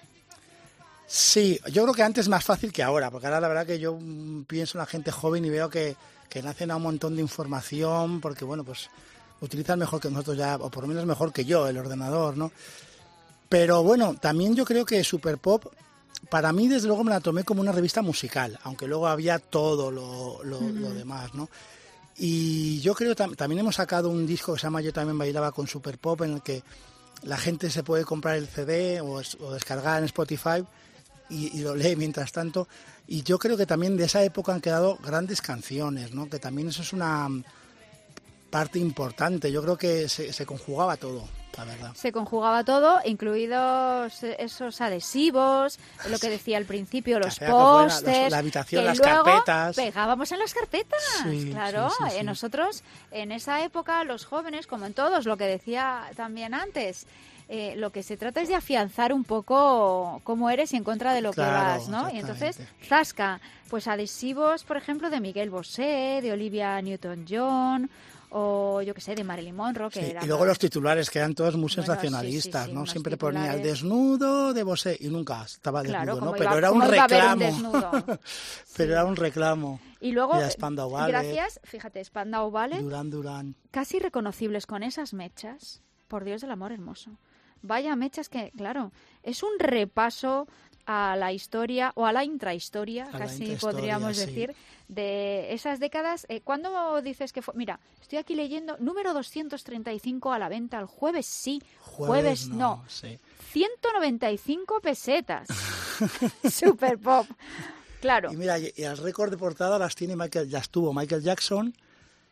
Sí, yo creo que antes es más fácil que ahora, porque ahora la verdad que yo pienso en la gente joven y veo que, que nacen a un montón de información, porque bueno, pues... utilizan mejor que nosotros ya, o por lo menos mejor que yo, el ordenador, ¿no? Pero bueno, también yo creo que Superpop, para mí desde luego me la tomé como una revista musical, aunque luego había todo lo, lo, uh-huh. lo demás, ¿no? Y yo creo que tam- también hemos sacado un disco que se llama Yo también bailaba con Superpop, en el que la gente se puede comprar el C D o, es, o descargar en Spotify y, y lo lee mientras tanto. Y yo creo que también de esa época han quedado grandes canciones, ¿no? Que también eso es una... parte importante. Yo creo que se, se conjugaba todo, la verdad. Se conjugaba todo, incluidos esos adhesivos, lo que decía al principio, los pósters, la habitación, que las luego carpetas. Pegábamos en las carpetas, sí, claro. Sí, sí, sí. Nosotros, en esa época, los jóvenes, como en todos, lo que decía también antes, eh, lo que se trata es de afianzar un poco cómo eres y en contra de lo claro, que vas, ¿no? Y entonces, zasca, pues adhesivos, por ejemplo, de Miguel Bosé, de Olivia Newton-John, o yo qué sé, de Marilyn Monroe, que sí, era... Y luego los titulares, que eran todos muy bueno, sensacionalistas, sí, sí, sí, ¿no? Siempre titulares... ponía el desnudo de Bosé, y nunca estaba claro, desnudo, ¿no? Iba, pero era un reclamo. Un pero sí. era un reclamo. Y luego, y Spandau Ballet, gracias, fíjate, Spandau Ballet, Duran Duran. Casi reconocibles con esas mechas, por Dios del amor hermoso. Vaya mechas que, claro, es un repaso a la historia o a la intrahistoria, a casi la intrahistoria, podríamos sí. decir, de esas décadas. Eh, ¿Cuándo dices que fue? Mira, estoy aquí leyendo, número doscientos treinta y cinco a la venta, el jueves sí, jueves, jueves no, no. Sí. ciento noventa y cinco pesetas. Superpop. Claro. Y mira, y el récord de portada las tiene Michael, las tuvo Michael Jackson,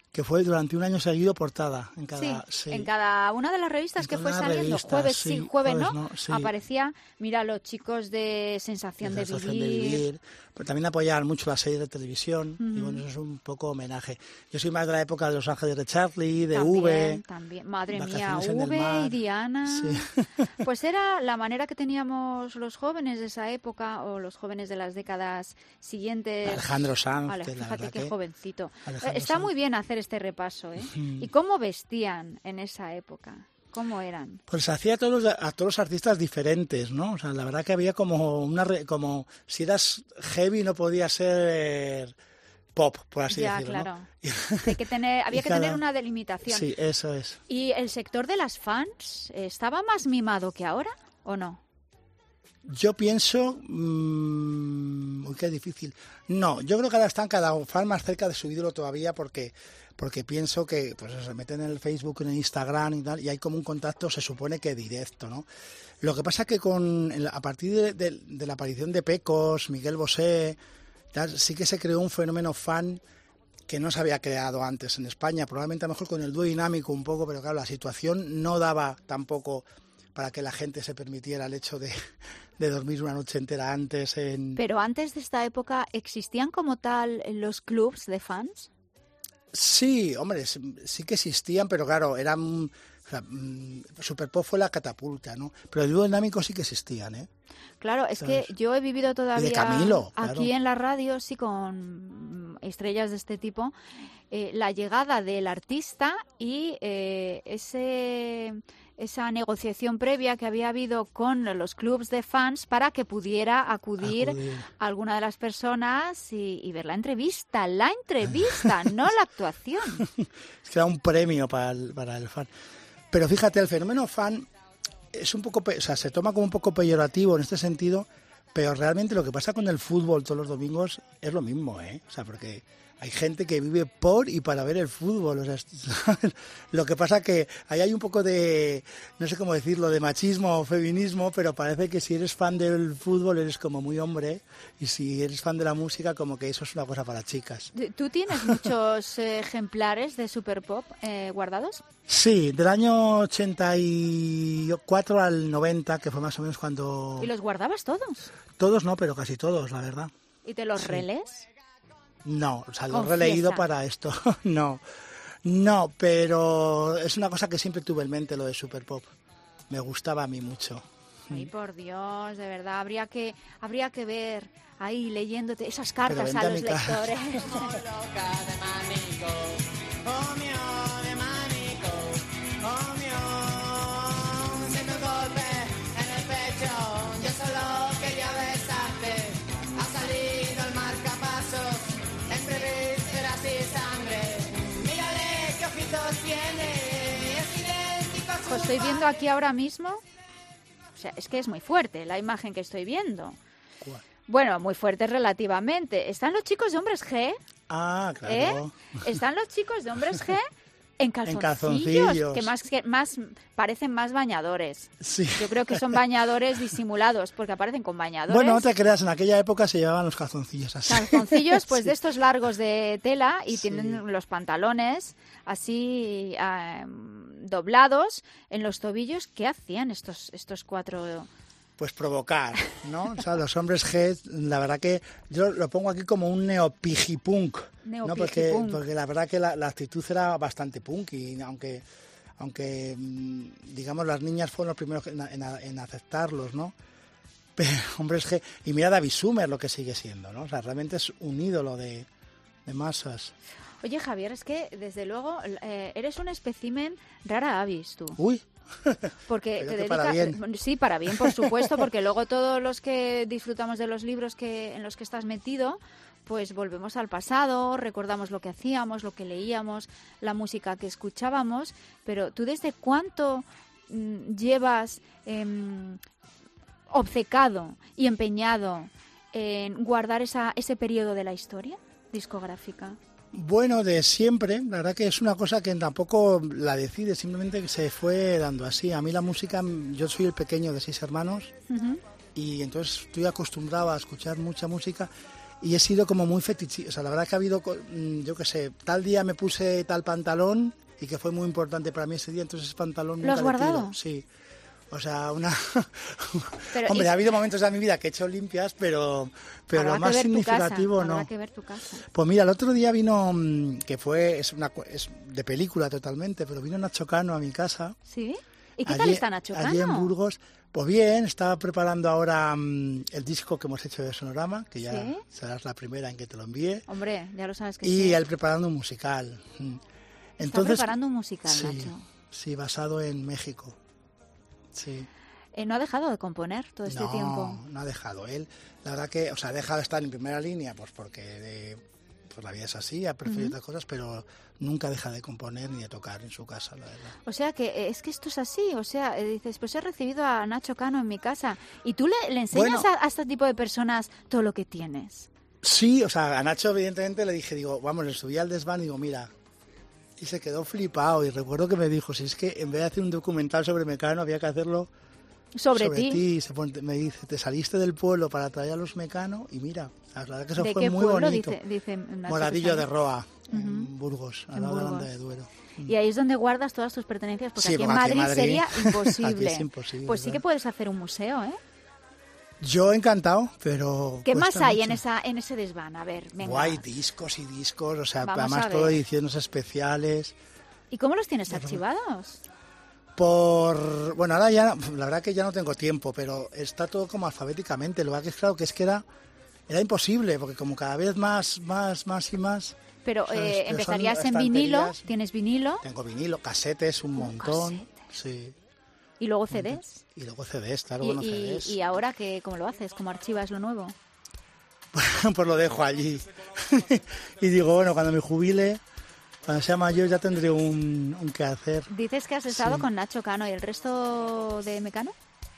que fue durante un año seguido portada en cada, sí, sí. en cada una de las revistas en que fue cada saliendo, revista, jueves sí, sí, jueves, jueves no, no, sí. aparecía, mira, los chicos de Sensación, de, sensación vivir. de vivir. Pero también apoyaban mucho las series de televisión, Uh-huh. y bueno, eso es un poco homenaje. Yo soy más de la época de Los Ángeles de Charlie, de También, V. también. Madre mía, Vacaciones en el V y mar. Diana. Sí. Pues era la manera que teníamos los jóvenes de esa época o los jóvenes de las décadas siguientes. Alejandro Sanz, Ale, que la fíjate verdad qué que- jovencito. Alejandro Está Sanz. muy bien hacer este repaso, ¿eh? Mm. ¿Y cómo vestían en esa época? ¿Cómo eran? Pues hacía a todos, los, a todos los artistas diferentes, ¿no? O sea, la verdad que había como una... re- como si eras heavy no podías ser pop, por así ya, decirlo, claro. ¿no? Hay que tener, había Y que cada- tener una delimitación. Sí, eso es. ¿Y el sector de las fans eh, estaba más mimado que ahora o no? Yo pienso... mmm, uy, qué difícil. No, yo creo que ahora están cada fan más cerca de su ídolo todavía porque... porque pienso que pues se meten en el Facebook, en el Instagram y tal, y hay como un contacto, se supone que directo, ¿no? Lo que pasa que con a partir de, de, de la aparición de Pecos, Miguel Bosé, tal, sí que se creó un fenómeno fan que no se había creado antes en España, probablemente a lo mejor con el dúo dinámico un poco, pero claro, la situación no daba tampoco para que la gente se permitiera el hecho de, de dormir una noche entera antes en... Pero antes de esta época, ¿existían como tal los clubs de fans? Sí, hombre, sí, sí que existían, pero claro, eran... O sea, mm, Superpop fue la catapulta, ¿no? Pero el dúo dinámico sí que existían, ¿eh? Claro, es ¿Sabes? que yo he vivido todavía Y de Camilo, aquí claro. en la radio, sí, con estrellas de este tipo, eh, la llegada del artista y eh, ese esa negociación previa que había habido con los clubs de fans para que pudiera acudir, Acudir. a alguna de las personas y, y ver la entrevista, la entrevista, no la actuación. Es que era un premio para el, para el fan. Pero fíjate, el fenómeno fan es un poco, pe- o sea, se toma como un poco peyorativo en este sentido, pero realmente lo que pasa con el fútbol todos los domingos es lo mismo, ¿eh? O sea, porque hay gente que vive por y para ver el fútbol, o sea, ¿sabes? Lo que pasa que ahí hay un poco de, no sé cómo decirlo, de machismo o feminismo, pero parece que si eres fan del fútbol eres como muy hombre y si eres fan de la música como que eso es una cosa para chicas. ¿Tú tienes muchos eh, ejemplares de Superpop eh, guardados? Sí, del año ochenta y cuatro al noventa, que fue más o menos cuando... ¿Y los guardabas todos? Todos no, pero casi todos, la verdad. ¿Y te los Sí. relees? No, o sea, lo he Confiesa. releído para esto. No, no, pero es una cosa que siempre tuve en mente, lo de Superpop. Me gustaba a mí mucho. Ay, por Dios, de verdad, habría que habría que ver ahí leyéndote esas cartas vente a a los mi casa. lectores. Pues estoy viendo aquí ahora mismo. O sea, es que es muy fuerte la imagen que estoy viendo. ¿Cuál? Bueno, muy fuerte relativamente. Están los chicos de Hombres G, Ah, ¿eh? claro. Están los chicos de Hombres G en calzoncillos, calzoncillos. que más que más parecen más bañadores. Sí. Yo creo que son bañadores disimulados, porque aparecen con bañadores. Bueno, no te creas, en aquella época se llevaban los calzoncillos así. Calzoncillos, pues Sí. de estos largos de tela y Sí. tienen los pantalones así eh, doblados en los tobillos. ¿Qué hacían estos estos cuatro? Pues provocar, ¿no? O sea, los Hombres G, la verdad que yo lo pongo aquí como un neopigipunk, ¿no? Porque, Neopigipunk. porque la verdad que la, la actitud era bastante punk y aunque, aunque mm, digamos, las niñas fueron los primeros en, en, en aceptarlos, ¿no? Pero Hombres G, y mira David Sumer lo que sigue siendo, ¿no? O sea, realmente es un ídolo de, de masas. Oye, Javier, es que desde luego eh, eres un espécimen rara avis tú. Uy. Porque Pero te que para dedicas, bien. sí, para bien, por supuesto, porque luego todos los que disfrutamos de los libros que en los que estás metido, pues volvemos al pasado, recordamos lo que hacíamos, lo que leíamos, la música que escuchábamos, pero ¿tú desde cuánto mm, llevas eh, obcecado y empeñado en guardar esa, ese periodo de la historia discográfica? Bueno, de siempre, la verdad que es una cosa que tampoco la decide, simplemente que se fue dando así. A mí la música, yo soy el pequeño de seis hermanos Uh-huh. y entonces estoy acostumbrado a escuchar mucha música y he sido como muy fetichista. O sea, la verdad es que ha habido, yo qué sé, tal día me puse tal pantalón y que fue muy importante para mí ese día, entonces ese pantalón ¿Lo has nunca le tiro. guardado? Sí. O sea, una... Pero Hombre, es... ha habido momentos de mi vida que he hecho limpias, pero, pero Habrá lo más significativo casa, no. Habrá que ver tu casa. Pues mira, el otro día vino, que fue, es, una, es de película totalmente, pero vino Nacho Cano a mi casa. ¿Sí? ¿Y qué allí, tal está Nacho Cano? Allí en Burgos. Pues bien, estaba preparando ahora um, el disco que hemos hecho de Sonorama, que ya ¿Sí? serás la primera en que te lo envíe. Hombre, ya lo sabes que y sí. Y él preparando un musical. Entonces, está preparando un musical, sí, Nacho. Sí, basado en México. Sí. Eh, ¿No ha dejado de componer todo este no, tiempo? No, no ha dejado. Él, la verdad que, o sea, ha dejado de estar en primera línea, pues porque de, pues la vida es así, ha preferido uh-huh. otras cosas, pero nunca deja de componer ni de tocar en su casa, la verdad. O sea, que es que esto es así, o sea, dices, pues he recibido a Nacho Cano en mi casa, y tú le, le enseñas bueno, a, a este tipo de personas todo lo que tienes. Sí, o sea, a Nacho evidentemente le dije, digo, vamos, le subí al desván y digo, mira, y se quedó flipado, y recuerdo que me dijo, si es que en vez de hacer un documental sobre Mecano, había que hacerlo sobre, sobre ti. ti. Se pone, me dice, te saliste del pueblo para traer a los Mecano, y mira, la verdad que eso ¿De fue qué muy pueblo, bonito. Dice, dice Moradillo de Roa, uh-huh. en Burgos, al en lado Burgos. de Banda de Duero. Y ahí es donde guardas todas tus pertenencias, porque sí, aquí, en porque Madrid, aquí en Madrid sería imposible. Aquí es imposible. Pues sí que puedes hacer un museo, ¿eh? Yo encantado, pero... ¿Qué más hay mucho. en esa en ese desván? A ver, venga. Guay, discos y discos, o sea, Vamos además todo ediciones especiales. ¿Y cómo los tienes archivados? Por... Bueno, ahora ya, la verdad que ya no tengo tiempo, pero está todo como alfabéticamente. Lo que es claro que es que era, era imposible, porque como cada vez más, más, más y más... Pero ¿sabes? eh, Pero empezarías en vinilo, ¿tienes vinilo? Tengo vinilo, casetes, un oh, montón, casetes. sí. ¿Y luego C Ds? Y luego C Ds, claro, ¿Y, bueno, y, C Ds. ¿Y ahora qué, cómo lo haces? ¿Cómo archivas lo nuevo? Pues lo dejo allí. Y digo, bueno, cuando me jubile, cuando sea mayor, ya tendré un, un qué hacer. Dices que has estado sí. con Nacho Cano, ¿y el resto de Mecano?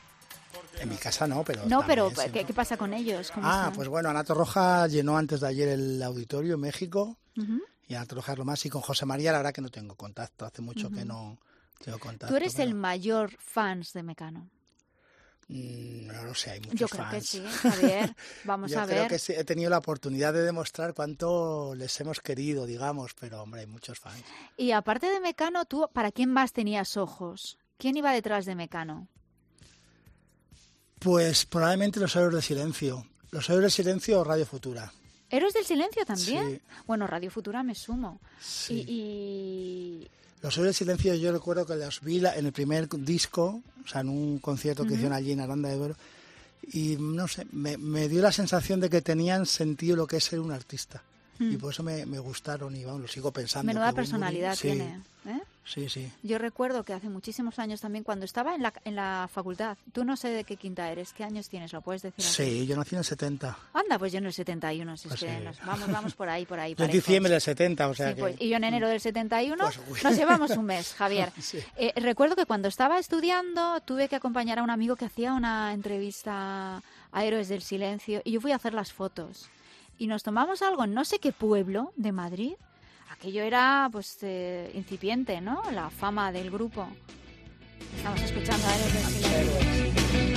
En mi casa no, pero... No, también, pero sí, ¿qué, ¿no? ¿qué pasa con ellos? ¿Cómo ah, están? Pues bueno, Ana Torroja llenó antes de ayer el auditorio en México. Uh-huh. Y Ana Torroja es lo más. Y con José María, la verdad que no tengo contacto. Hace mucho uh-huh. que no tengo contacto. ¿Tú eres pero... el mayor fans de Mecano? Mm, no lo sé, hay muchos Yo creo fans. que sí, Javier. Vamos Yo a ver. Yo creo que sí, he tenido la oportunidad de demostrar cuánto les hemos querido, digamos, pero hombre, hay muchos fans. Y aparte de Mecano, ¿tú para quién más tenías ojos? ¿Quién iba detrás de Mecano? Pues probablemente los Héroes del Silencio. Los Héroes del Silencio o Radio Futura. ¿Héroes del Silencio también? Sí. Bueno, Radio Futura me sumo. Sí. Y, y... Los Héroes del Silencio yo recuerdo que los vi en el primer disco, o sea, en un concierto que uh-huh. hicieron allí en Aranda de Duero, y no sé, me, me dio la sensación de que tenían sentido lo que es ser un artista. Mm. Y por eso me, me gustaron y vamos, lo sigo pensando. Menuda personalidad sí. tiene. ¿Eh? Sí, sí. Yo recuerdo que hace muchísimos años también, cuando estaba en la, en la facultad, tú no sé de qué quinta eres, ¿qué años tienes? ¿Lo puedes decir? Sí, aquí? Yo nací en el setenta. Anda, pues yo en el setenta y uno, si pues es que sí. nos, vamos, vamos por ahí, por ahí. Yo en diciembre del setenta, o sea sí, que... Pues, y yo en enero del setenta y uno, pues, nos llevamos un mes, Javier. sí. eh, recuerdo que cuando estaba estudiando tuve que acompañar a un amigo que hacía una entrevista a Héroes del Silencio y yo fui a hacer las fotos. Y nos tomamos algo en no sé qué pueblo de Madrid. Aquello era, pues, eh, incipiente, ¿no? La fama del grupo. Estamos escuchando a Héroes del Silencio.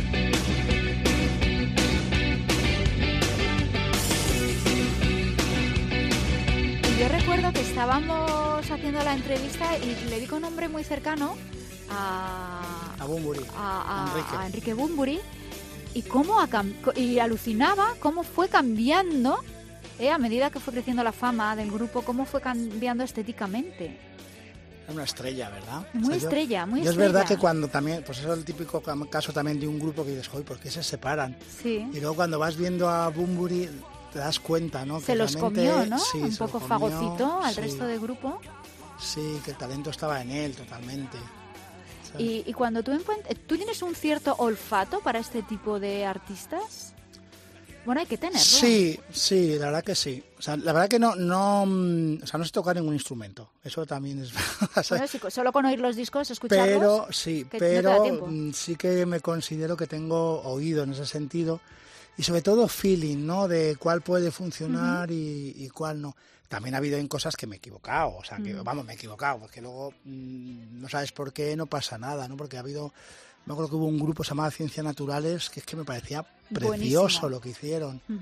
Y yo recuerdo que estábamos haciendo la entrevista y le di con un nombre muy cercano a... A Bunbury. A, a, Enrique. a Enrique Bunbury. Y, cómo ha cam- y alucinaba cómo fue cambiando... Eh, a medida que fue creciendo la fama del grupo, cómo fue cambiando estéticamente. Era una estrella, ¿verdad? Muy o sea, estrella, yo, muy yo estrella. Es verdad que cuando también, pues es el típico caso también de un grupo que dices, joder, ¿por qué se separan? Sí. Y luego cuando vas viendo a Bunbury te das cuenta, ¿no? Se que los realmente, comió, ¿no? Sí, un poco comió, fagocito al sí. resto del grupo. Sí, que el talento estaba en él totalmente. Y, y cuando tú encuentras... ¿Tú tienes un cierto olfato para este tipo de artistas? Bueno, hay que tenerlo. Sí, sí, la verdad que sí. O sea, la verdad que no, no, o sea, no sé tocar ningún instrumento. Eso también es verdad. Bueno, sí, solo con oír los discos, escucharlos. Pero sí, que pero no sí que me considero que tengo oído en ese sentido y sobre todo feeling, ¿no? De cuál puede funcionar uh-huh. y, y cuál no. También ha habido en cosas que me he equivocado, o sea, que uh-huh. vamos, me he equivocado, porque luego mmm, no sabes por qué, no pasa nada, ¿no? Porque ha habido... Me acuerdo que hubo un grupo llamado Ciencias Naturales que es que me parecía precioso Buenísimo. Lo que hicieron. Uh-huh.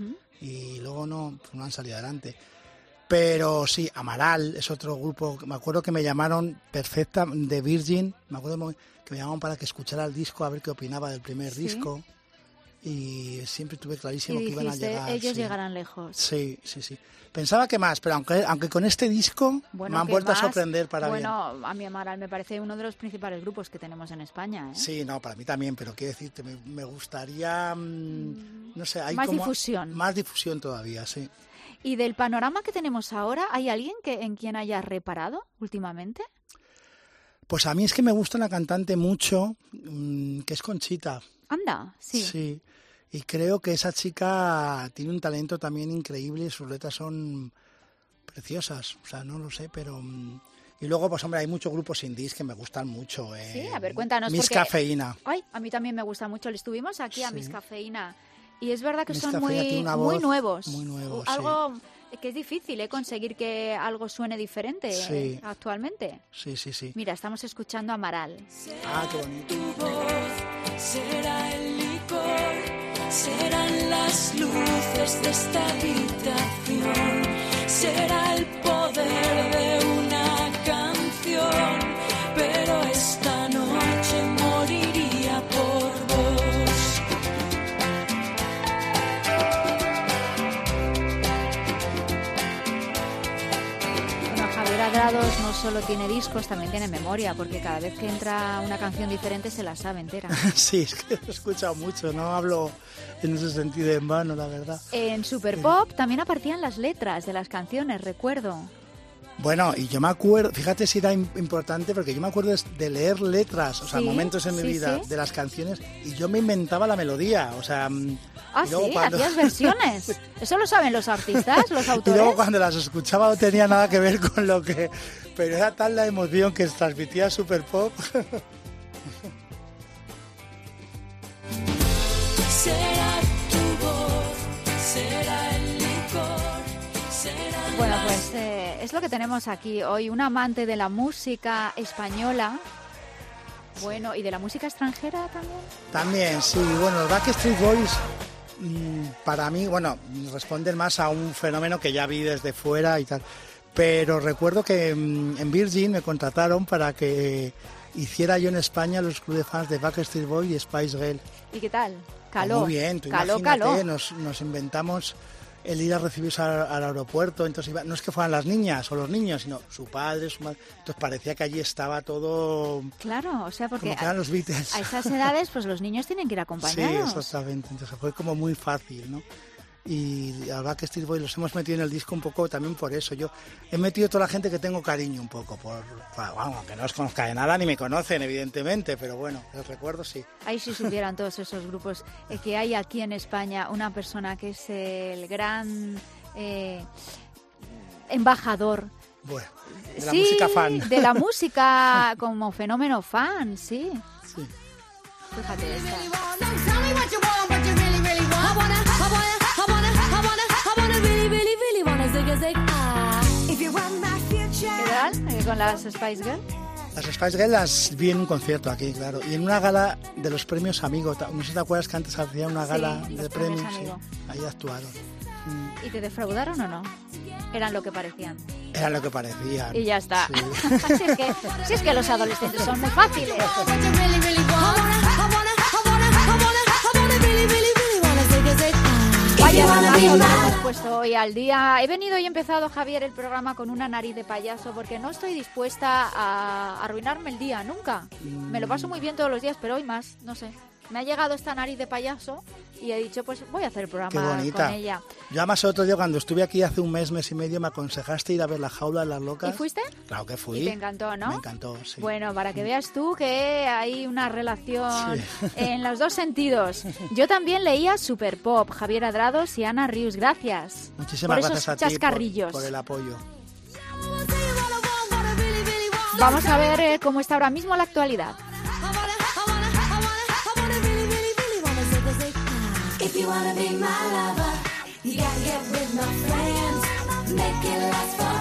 y luego no, pues no han salido adelante. Pero sí, Amaral es otro grupo, me acuerdo que me llamaron perfecta, de Virgin, me acuerdo que me llamaron para que escuchara el disco, a ver qué opinaba del primer ¿Sí? disco, y siempre tuve clarísimo y que iban a llegar. Ellos sí. llegarán lejos. Sí, sí, sí. Pensaba que más, pero aunque, aunque con este disco bueno, me han vuelto más, a sorprender para bueno, bien. Bueno, a mí Amaral me parece uno de los principales grupos que tenemos en España, ¿eh? Sí, no, para mí también, pero quiero decirte, me, me gustaría, mmm, no sé, hay más como difusión. Más difusión todavía, sí. Y del panorama que tenemos ahora, ¿hay alguien que en quien haya reparado últimamente? Pues a mí es que me gusta una cantante mucho, mmm, que es Conchita. Anda, sí. Sí, y creo que esa chica tiene un talento también increíble, sus letras son preciosas, o sea, no lo sé, pero... Mmm, y luego, pues hombre, hay muchos grupos indies que me gustan mucho. Eh. Sí, a ver, cuéntanos. Miss porque... Cafeína. Ay, a mí también me gusta mucho, le estuvimos aquí sí. a Miss Cafeína. Y es verdad que Miss son Cafeína muy, muy nuevos. Muy nuevos, Algo sí. que es difícil, ¿eh? Conseguir que algo suene diferente sí. eh, actualmente. Sí, sí, sí. Mira, estamos escuchando a Amaral. Ah, qué bonito. Tu voz será el licor, serán las luces de esta habitación, será el poder de una canción, pero esta noche moriría por vos. Adrados no solo tiene discos, también tiene memoria, porque cada vez que entra una canción diferente se la sabe entera. Sí, es que lo he escuchado mucho, no hablo en ese sentido en vano, la verdad. En Super Pop también aparecían las letras de las canciones, recuerdo. Bueno, y yo me acuerdo, fíjate si era importante, porque yo me acuerdo de leer letras, o sea, sí, momentos en mi sí, vida sí. de las canciones, y yo me inventaba la melodía, o sea... Ah, sí, cuando... hacías versiones. ¿Eso lo saben los artistas, los autores? Y luego cuando las escuchaba no tenía nada que ver con lo que... Pero era tal la emoción que transmitía Super Pop. Será tu voz, será el licor, será... Bueno, pues eh, es lo que tenemos aquí hoy. Un amante de la música española. Bueno, ¿y de la música extranjera también? También, sí. Bueno, los Backstreet Boys... Para mí, bueno, responden más a un fenómeno que ya vi desde fuera y tal. Pero recuerdo que en Virgin me contrataron para que hiciera yo en España los clubes de fans de Backstreet Boys y Spice Girls. ¿Y qué tal? Caló. Muy bien, tú caló, imagínate, caló. Nos, nos inventamos el ir a recibirse al, al aeropuerto, entonces iba, no es que fueran las niñas o los niños, sino su padre, su madre, entonces parecía que allí estaba todo... Claro, o sea, porque como que eran los Beatles. A esas edades, pues los niños tienen que ir acompañados. Sí, exactamente, entonces fue como muy fácil, ¿no? Y al Backstreet Boys los hemos metido en el disco un poco también por eso. Yo he metido a toda la gente que tengo cariño un poco, por, bueno, aunque no os conozca de nada ni me conocen, evidentemente, pero bueno, los recuerdo sí. Ahí si supieran todos esos grupos eh, que hay aquí en España, una persona que es el gran eh, embajador. Bueno, de la sí, música fan. De la música como fenómeno fan, sí. Sí. Fíjate esta. ¿Qué tal? Eh, ¿Con las Spice Girls? Las Spice Girls las vi en un concierto aquí, claro. Y en una gala de los premios Amigo. No sé si te acuerdas que antes hacía una gala sí, de premios. premios. Sí, ahí actuaron. ¿Y te defraudaron o no? Eran lo que parecían. Eran lo que parecían. Y ya está. Sí. si, es que, si es que los adolescentes son muy fáciles. Vaya balazo lo hemos puesto hoy al día. He venido y he empezado, Javier, el programa con una nariz de payaso porque no estoy dispuesta a arruinarme el día, nunca. Me lo paso muy bien todos los días, pero hoy más, no sé. Me ha llegado esta nariz de payaso y he dicho, pues voy a hacer el programa Qué bonita. con ella. Yo además otro día, cuando estuve aquí hace un mes, mes y medio, me aconsejaste ir a ver La Jaula de las Locas. ¿Y fuiste? Claro que fui. Y te encantó, ¿no? Me encantó, sí. Bueno, para que veas tú que hay una relación sí. en los dos sentidos. Yo también leía Super Pop, Javier Adrados y Ana Rius. Gracias. Muchísimas por gracias esos a ti chascarrillos. por, por el apoyo. Vamos a ver eh, cómo está ahora mismo la actualidad. If you wanna be my lover, you gotta get with my friends, make it last forever.